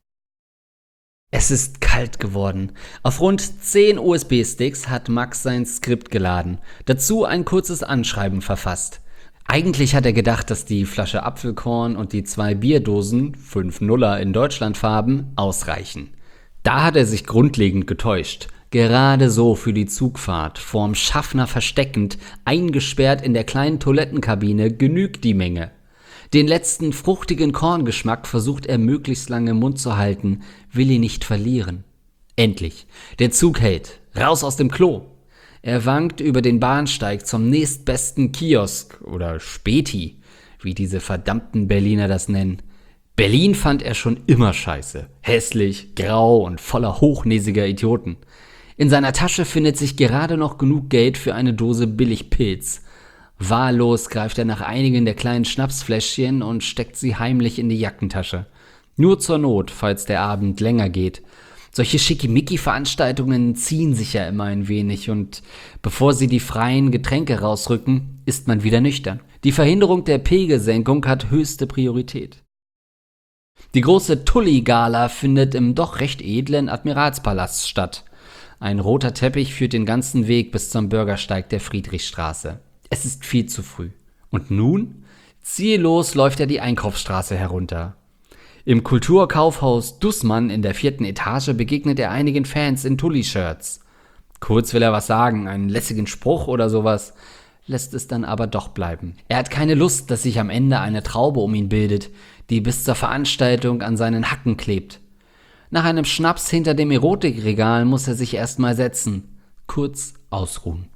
Es ist kalt geworden. Auf rund zehn U S B-Sticks hat Max sein Skript geladen, dazu ein kurzes Anschreiben verfasst. Eigentlich hat er gedacht, dass die Flasche Apfelkorn und die zwei Bierdosen, fünf Nuller in Deutschlandfarben, ausreichen. Da hat er sich grundlegend getäuscht. Gerade so für die Zugfahrt, vorm Schaffner versteckend, eingesperrt in der kleinen Toilettenkabine, genügt die Menge. Den letzten fruchtigen Korngeschmack versucht er möglichst lange im Mund zu halten, will ihn nicht verlieren. Endlich, der Zug hält, raus aus dem Klo. Er wankt über den Bahnsteig zum nächstbesten Kiosk oder Späti, wie diese verdammten Berliner das nennen. Berlin fand er schon immer scheiße. Hässlich, grau und voller hochnäsiger Idioten. In seiner Tasche findet sich gerade noch genug Geld für eine Dose Billigpilz. Wahllos greift er nach einigen der kleinen Schnapsfläschchen und steckt sie heimlich in die Jackentasche. Nur zur Not, falls der Abend länger geht. Solche Schickimicki-Veranstaltungen ziehen sich ja immer ein wenig und bevor sie die freien Getränke rausrücken, ist man wieder nüchtern. Die Verhinderung der Pegelsenkung hat höchste Priorität. Die große Tully-Gala findet im doch recht edlen Admiralspalast statt. Ein roter Teppich führt den ganzen Weg bis zum Bürgersteig der Friedrichstraße. Es ist viel zu früh. Und nun? Ziellos läuft er die Einkaufsstraße herunter. Im Kulturkaufhaus Dussmann in der vierten Etage begegnet er einigen Fans in Tully-Shirts. Kurz will er was sagen, einen lässigen Spruch oder sowas, lässt es dann aber doch bleiben. Er hat keine Lust, dass sich am Ende eine Traube um ihn bildet, die bis zur Veranstaltung an seinen Hacken klebt. Nach einem Schnaps hinter dem Erotikregal muss er sich erstmal setzen, kurz ausruhen.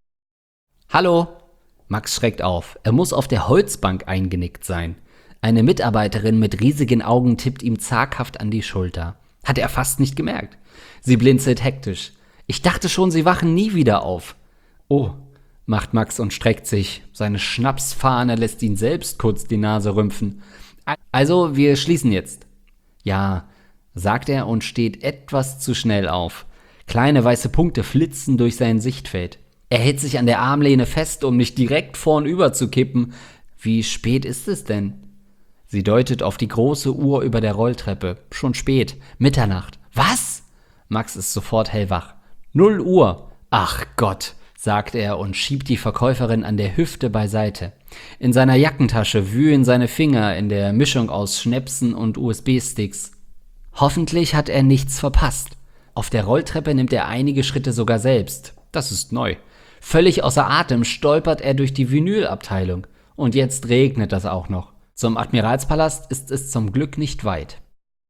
»Hallo!« Max schreckt auf. Er muss auf der Holzbank eingenickt sein. Eine Mitarbeiterin mit riesigen Augen tippt ihm zaghaft an die Schulter. Hat er fast nicht gemerkt. Sie blinzelt hektisch. »Ich dachte schon, Sie wachen nie wieder auf.« »Oh«, macht Max und streckt sich. Seine Schnapsfahne lässt ihn selbst kurz die Nase rümpfen. »Also, wir schließen jetzt.« »Ja«, sagt er und steht etwas zu schnell auf. Kleine weiße Punkte flitzen durch sein Sichtfeld. Er hält sich an der Armlehne fest, um nicht direkt vornüber zu kippen. Wie spät ist es denn? Sie deutet auf die große Uhr über der Rolltreppe. Schon spät. Mitternacht. Was? Max ist sofort hellwach. Null Uhr. Ach Gott, sagt er und schiebt die Verkäuferin an der Hüfte beiseite. In seiner Jackentasche wühlen seine Finger in der Mischung aus Schnäpsen und U S B-Sticks. Hoffentlich hat er nichts verpasst. Auf der Rolltreppe nimmt er einige Schritte sogar selbst. Das ist neu. Völlig außer Atem stolpert er durch die Vinylabteilung. Und jetzt regnet das auch noch. Zum Admiralspalast ist es zum Glück nicht weit.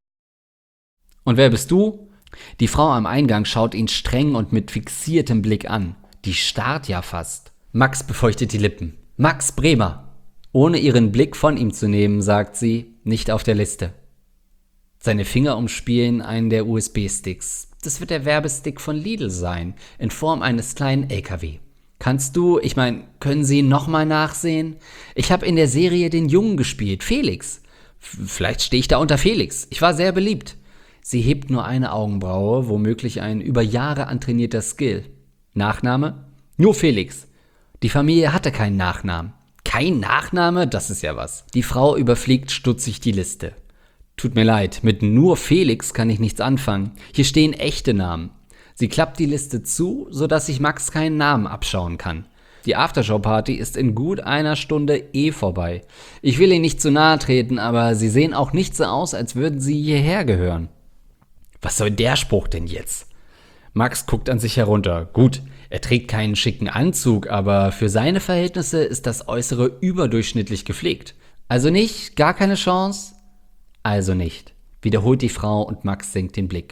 Und wer bist du? Die Frau am Eingang schaut ihn streng und mit fixiertem Blick an. Die starrt ja fast. Max befeuchtet die Lippen. Max Bremer. Ohne ihren Blick von ihm zu nehmen, sagt sie, nicht auf der Liste. Seine Finger umspielen einen der U S B-Sticks. Das wird der Werbestick von Lidl sein, in Form eines kleinen L K W. Kannst du, ich meine, können Sie nochmal nachsehen? Ich habe in der Serie den Jungen gespielt, Felix. F- vielleicht stehe ich da unter Felix. Ich war sehr beliebt. Sie hebt nur eine Augenbraue, womöglich ein über Jahre antrainierter Skill. Nachname? Nur Felix. Die Familie hatte keinen Nachnamen. Kein Nachname? Das ist ja was. Die Frau überfliegt stutzig die Liste. Tut mir leid, mit nur Felix kann ich nichts anfangen. Hier stehen echte Namen. Sie klappt die Liste zu, sodass sich Max keinen Namen abschauen kann. Die Aftershow-Party ist in gut einer Stunde eh vorbei. Ich will Ihnen nicht zu nahe treten, aber Sie sehen auch nicht so aus, als würden Sie hierher gehören. Was soll der Spruch denn jetzt? Max guckt an sich herunter. Gut, er trägt keinen schicken Anzug, aber für seine Verhältnisse ist das Äußere überdurchschnittlich gepflegt. Also nicht, gar keine Chance? Also nicht, wiederholt die Frau und Max senkt den Blick.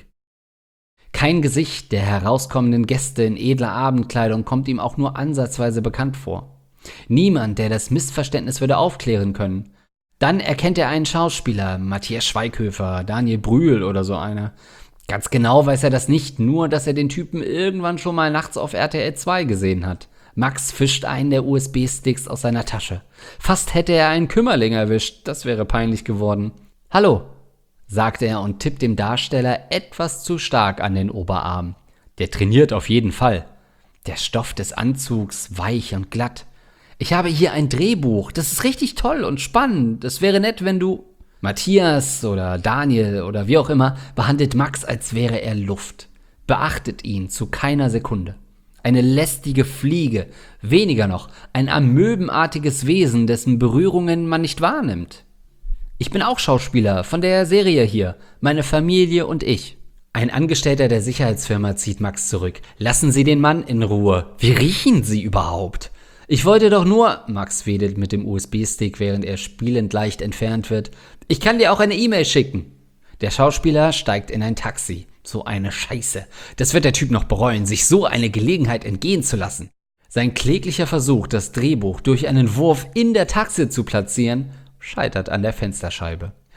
Kein Gesicht der herauskommenden Gäste in edler Abendkleidung kommt ihm auch nur ansatzweise bekannt vor. Niemand, der das Missverständnis würde aufklären können. Dann erkennt er einen Schauspieler, Matthias Schweighöfer, Daniel Brühl oder so einer. Ganz genau weiß er das nicht, nur dass er den Typen irgendwann schon mal nachts auf R T L zwei gesehen hat. Max fischt einen der U S B-Sticks aus seiner Tasche. Fast hätte er einen Kümmerling erwischt, das wäre peinlich geworden. »Hallo«, sagt er und tippt dem Darsteller etwas zu stark an den Oberarm. Der trainiert auf jeden Fall. Der Stoff des Anzugs weich und glatt. »Ich habe hier ein Drehbuch, das ist richtig toll und spannend. Es wäre nett, wenn du...« Matthias oder Daniel oder wie auch immer behandelt Max, als wäre er Luft. Beachtet ihn zu keiner Sekunde. Eine lästige Fliege, weniger noch, ein amöbenartiges Wesen, dessen Berührungen man nicht wahrnimmt. Ich bin auch Schauspieler von der Serie hier, meine Familie und ich. Ein Angestellter der Sicherheitsfirma zieht Max zurück. Lassen Sie den Mann in Ruhe. Wie riechen Sie überhaupt? Ich wollte doch nur... Max wedelt mit dem U S B-Stick, während er spielend leicht entfernt wird. Ich kann dir auch eine E-Mail schicken. Der Schauspieler steigt in ein Taxi. So eine Scheiße. Das wird der Typ noch bereuen, sich so eine Gelegenheit entgehen zu lassen. Sein kläglicher Versuch, das Drehbuch durch einen Wurf in der Taxe zu platzieren, scheitert an der Fensterscheibe.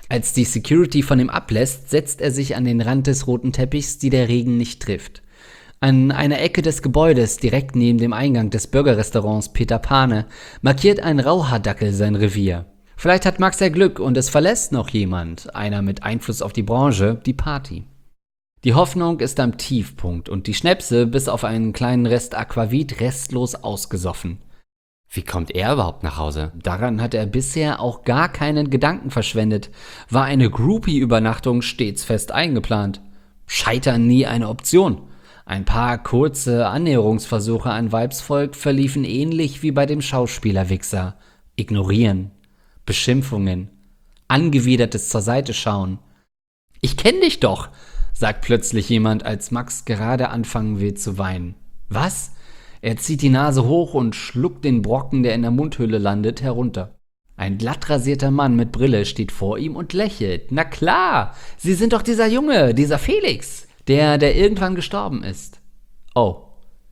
Als die Security von ihm ablässt, setzt er sich an den Rand des roten Teppichs, die der Regen nicht trifft. An einer Ecke des Gebäudes, direkt neben dem Eingang des Burgerrestaurants Peter Pane, markiert ein Rauhaardackel sein Revier. Vielleicht hat Max ja Glück und es verlässt noch jemand, einer mit Einfluss auf die Branche, die Party. Die Hoffnung ist am Tiefpunkt und die Schnäpse, bis auf einen kleinen Rest Aquavit, restlos ausgesoffen. Wie kommt er überhaupt nach Hause? Daran hat er bisher auch gar keinen Gedanken verschwendet. War eine Groupie-Übernachtung stets fest eingeplant. Scheitern nie eine Option. Ein paar kurze Annäherungsversuche an Weibsvolk verliefen ähnlich wie bei dem Schauspieler-Wichser. Ignorieren, Beschimpfungen, angewidertes zur Seite schauen. »Ich kenn dich doch«, sagt plötzlich jemand, als Max gerade anfangen will zu weinen. »Was?« Er zieht die Nase hoch und schluckt den Brocken, der in der Mundhöhle landet, herunter. Ein glatt rasierter Mann mit Brille steht vor ihm und lächelt. »Na klar, Sie sind doch dieser Junge, dieser Felix, der, der irgendwann gestorben ist.« »Oh.«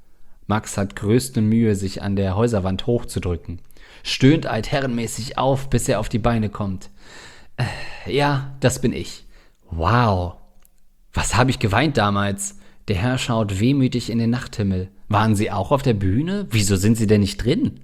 Max hat größte Mühe, sich an der Häuserwand hochzudrücken. Stöhnt altherrenmäßig auf, bis er auf die Beine kommt. Äh, »Ja, das bin ich.« »Wow. Was habe ich geweint damals?« Der Herr schaut wehmütig in den Nachthimmel. »Waren Sie auch auf der Bühne? Wieso sind Sie denn nicht drin?«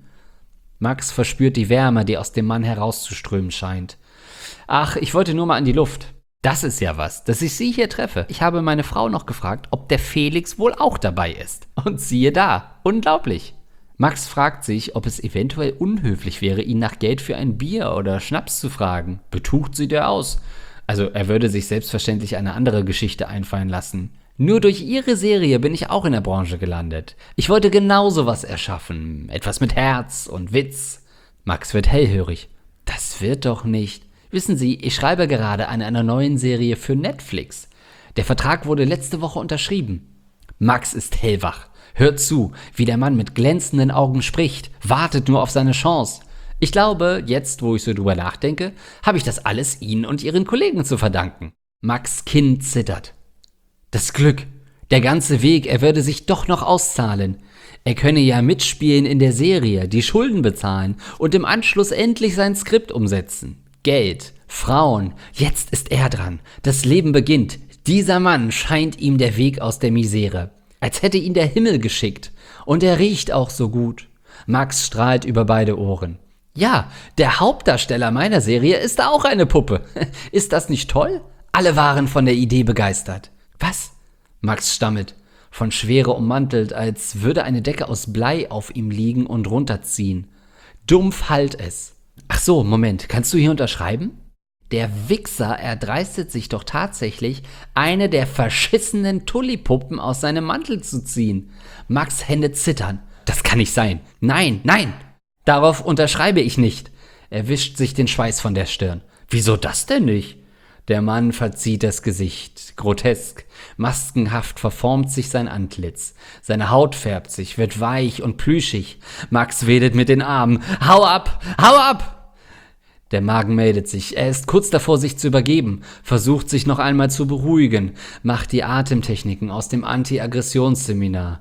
Max verspürt die Wärme, die aus dem Mann herauszuströmen scheint. »Ach, ich wollte nur mal an die Luft. Das ist ja was, dass ich Sie hier treffe. Ich habe meine Frau noch gefragt, ob der Felix wohl auch dabei ist. Und siehe da, unglaublich.« Max fragt sich, ob es eventuell unhöflich wäre, ihn nach Geld für ein Bier oder Schnaps zu fragen. Betucht sieht er aus. Also er würde sich selbstverständlich eine andere Geschichte einfallen lassen. Nur durch Ihre Serie bin ich auch in der Branche gelandet. Ich wollte genau sowas erschaffen. Etwas mit Herz und Witz. Max wird hellhörig. Das wird doch nicht. Wissen Sie, ich schreibe gerade an einer neuen Serie für Netflix. Der Vertrag wurde letzte Woche unterschrieben. Max ist hellwach. Hört zu, wie der Mann mit glänzenden Augen spricht. Wartet nur auf seine Chance. Ich glaube, jetzt, wo ich so drüber nachdenke, habe ich das alles Ihnen und Ihren Kollegen zu verdanken. Max' Kinn zittert. Das Glück, der ganze Weg, er würde sich doch noch auszahlen. Er könne ja mitspielen in der Serie, die Schulden bezahlen und im Anschluss endlich sein Skript umsetzen. Geld, Frauen, jetzt ist er dran. Das Leben beginnt. Dieser Mann scheint ihm der Weg aus der Misere. Als hätte ihn der Himmel geschickt. Und er riecht auch so gut. Max strahlt über beide Ohren. Ja, der Hauptdarsteller meiner Serie ist auch eine Puppe. Ist das nicht toll? Alle waren von der Idee begeistert. Was? Max stammelt, von Schwere ummantelt, als würde eine Decke aus Blei auf ihm liegen und runterziehen. Dumpf hallt es. Ach so, Moment, kannst du hier unterschreiben? Der Wichser erdreistet sich doch tatsächlich, eine der verschissenen Tullipuppen aus seinem Mantel zu ziehen. Max' Hände zittern. Das kann nicht sein. Nein, nein! Darauf unterschreibe ich nicht. Er wischt sich den Schweiß von der Stirn. Wieso das denn nicht? Der Mann verzieht das Gesicht. Grotesk, maskenhaft verformt sich sein Antlitz. Seine Haut färbt sich, wird weich und plüschig. Max wedelt mit den Armen. Hau ab! Hau ab! Der Magen meldet sich. Er ist kurz davor, sich zu übergeben, versucht sich noch einmal zu beruhigen, macht die Atemtechniken aus dem Anti-Aggressions-Seminar.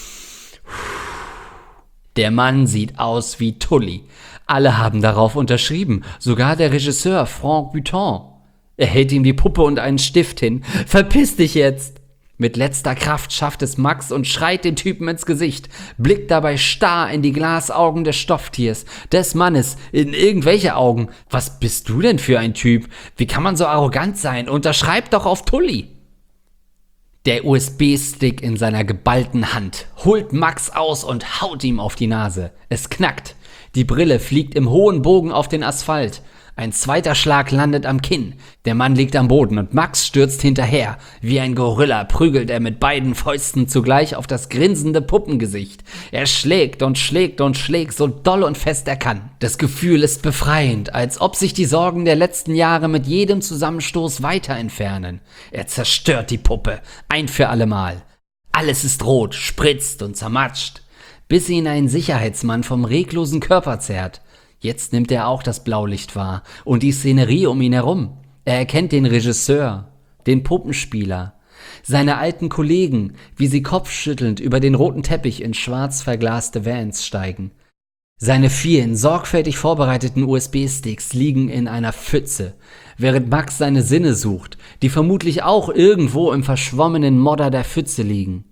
Der Mann sieht aus wie Tully. Alle haben darauf unterschrieben, sogar der Regisseur Franck Buton. Er hält ihm die Puppe und einen Stift hin. Verpiss dich jetzt! Mit letzter Kraft schafft es Max und schreit den Typen ins Gesicht, blickt dabei starr in die Glasaugen des Stofftiers, des Mannes, in irgendwelche Augen. Was bist du denn für ein Typ? Wie kann man so arrogant sein? Unterschreib doch auf Tully! Der U S B-Stick in seiner geballten Hand holt Max aus und haut ihm auf die Nase. Es knackt. Die Brille fliegt im hohen Bogen auf den Asphalt. Ein zweiter Schlag landet am Kinn. Der Mann liegt am Boden und Max stürzt hinterher. Wie ein Gorilla prügelt er mit beiden Fäusten zugleich auf das grinsende Puppengesicht. Er schlägt und schlägt und schlägt so doll und fest er kann. Das Gefühl ist befreiend, als ob sich die Sorgen der letzten Jahre mit jedem Zusammenstoß weiter entfernen. Er zerstört die Puppe, ein für allemal. Alles ist rot, spritzt und zermatscht, bis ihn ein Sicherheitsmann vom reglosen Körper zerrt. Jetzt nimmt er auch das Blaulicht wahr und die Szenerie um ihn herum. Er erkennt den Regisseur, den Puppenspieler, seine alten Kollegen, wie sie kopfschüttelnd über den roten Teppich in schwarz verglaste Vans steigen. Seine vielen sorgfältig vorbereiteten U S B-Sticks liegen in einer Pfütze, während Max seine Sinne sucht, die vermutlich auch irgendwo im verschwommenen Modder der Pfütze liegen.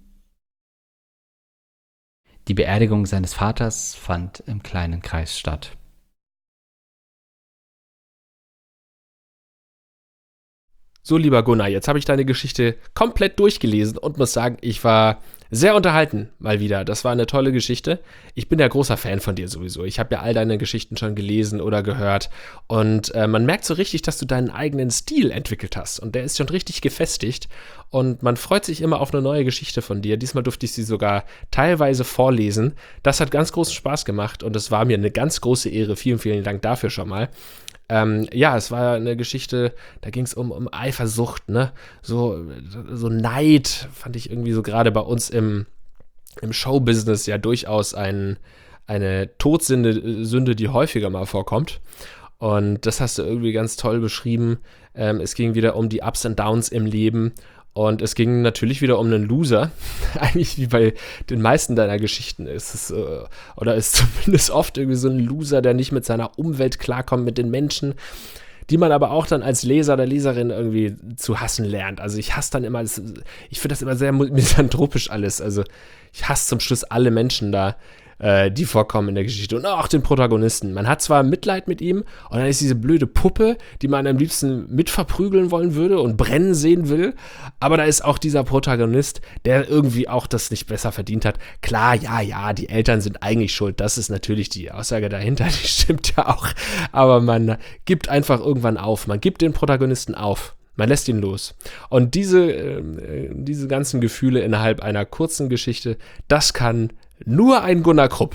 Die Beerdigung seines Vaters fand im kleinen Kreis statt. So, lieber Gunnar, jetzt habe ich deine Geschichte komplett durchgelesen und muss sagen, ich war sehr unterhalten, mal wieder. Das war eine tolle Geschichte. Ich bin ja großer Fan von dir sowieso. Ich habe ja all deine Geschichten schon gelesen oder gehört. Und äh, man merkt so richtig, dass du deinen eigenen Stil entwickelt hast. Und der ist schon richtig gefestigt. Und man freut sich immer auf eine neue Geschichte von dir. Diesmal durfte ich sie sogar teilweise vorlesen. Das hat ganz großen Spaß gemacht und es war mir eine ganz große Ehre. Vielen, vielen Dank dafür schon mal. Ähm, ja, es war eine Geschichte, da ging es um, um Eifersucht, ne? So, so Neid fand ich irgendwie so gerade bei uns im, im Showbusiness ja durchaus ein, eine Todsünde, Sünde, die häufiger mal vorkommt. Und das hast du irgendwie ganz toll beschrieben. Ähm, es ging wieder um die Ups und Downs im Leben. Und es ging natürlich wieder um einen Loser, eigentlich wie bei den meisten deiner Geschichten ist es, äh, oder ist zumindest oft irgendwie so ein Loser, der nicht mit seiner Umwelt klarkommt, mit den Menschen, die man aber auch dann als Leser oder Leserin irgendwie zu hassen lernt. Also ich hasse dann immer, ich finde das immer sehr misanthropisch alles, also ich hasse zum Schluss alle Menschen da, die vorkommen in der Geschichte und auch den Protagonisten. Man hat zwar Mitleid mit ihm und dann ist diese blöde Puppe, die man am liebsten mitverprügeln wollen würde und brennen sehen will, aber da ist auch dieser Protagonist, der irgendwie auch das nicht besser verdient hat. Klar, ja, ja, die Eltern sind eigentlich schuld, das ist natürlich die Aussage dahinter, die stimmt ja auch, aber man gibt einfach irgendwann auf, man gibt den Protagonisten auf. Man lässt ihn los. Und diese, äh, diese ganzen Gefühle innerhalb einer kurzen Geschichte, das kann nur ein Gunnar Krupp.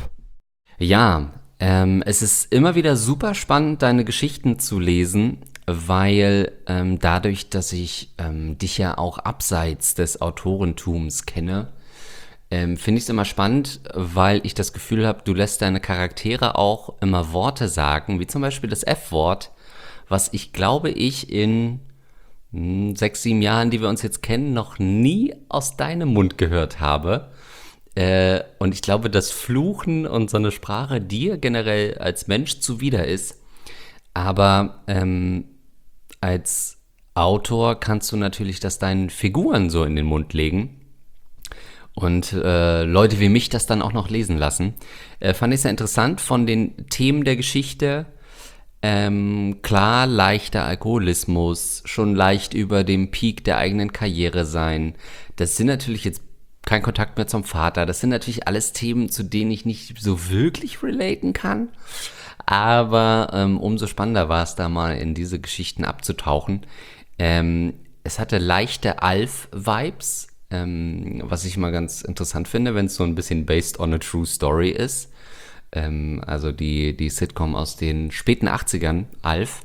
Ja, ähm, es ist immer wieder super spannend, deine Geschichten zu lesen, weil ähm, dadurch, dass ich ähm, dich ja auch abseits des Autorentums kenne, ähm, finde ich es immer spannend, weil ich das Gefühl habe, du lässt deine Charaktere auch immer Worte sagen, wie zum Beispiel das F-Wort, was ich glaube ich in mh, sechs, sieben Jahren, die wir uns jetzt kennen, noch nie aus deinem Mund gehört habe. Äh, und ich glaube, dass Fluchen und so eine Sprache dir generell als Mensch zuwider ist. Aber ähm, als Autor kannst du natürlich das deinen Figuren so in den Mund legen. Und äh, Leute wie mich das dann auch noch lesen lassen. Äh, fand ich sehr interessant von den Themen der Geschichte. Ähm, klar, leichter Alkoholismus, schon leicht über dem Peak der eigenen Karriere sein. Das sind natürlich jetzt kein Kontakt mehr zum Vater. Das sind natürlich alles Themen, zu denen ich nicht so wirklich relaten kann. Aber ähm, umso spannender war es da mal in diese Geschichten abzutauchen. Ähm, es hatte leichte Alf-Vibes, ähm, was ich mal ganz interessant finde, wenn es so ein bisschen based on a true story ist. Ähm, also die, die Sitcom aus den späten achtzigern, Alf.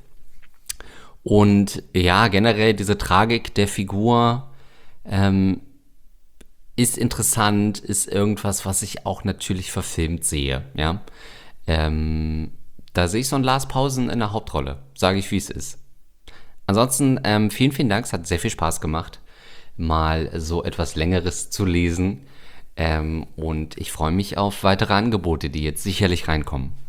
Und ja, generell diese Tragik der Figur ähm, ist interessant, ist irgendwas, was ich auch natürlich verfilmt sehe, ja. Ähm, da sehe ich so einen Lars Pausen in der Hauptrolle, sage ich, wie es ist. Ansonsten, ähm, vielen, vielen Dank, es hat sehr viel Spaß gemacht, mal so etwas Längeres zu lesen. Ähm, und ich freue mich auf weitere Angebote, die jetzt sicherlich reinkommen.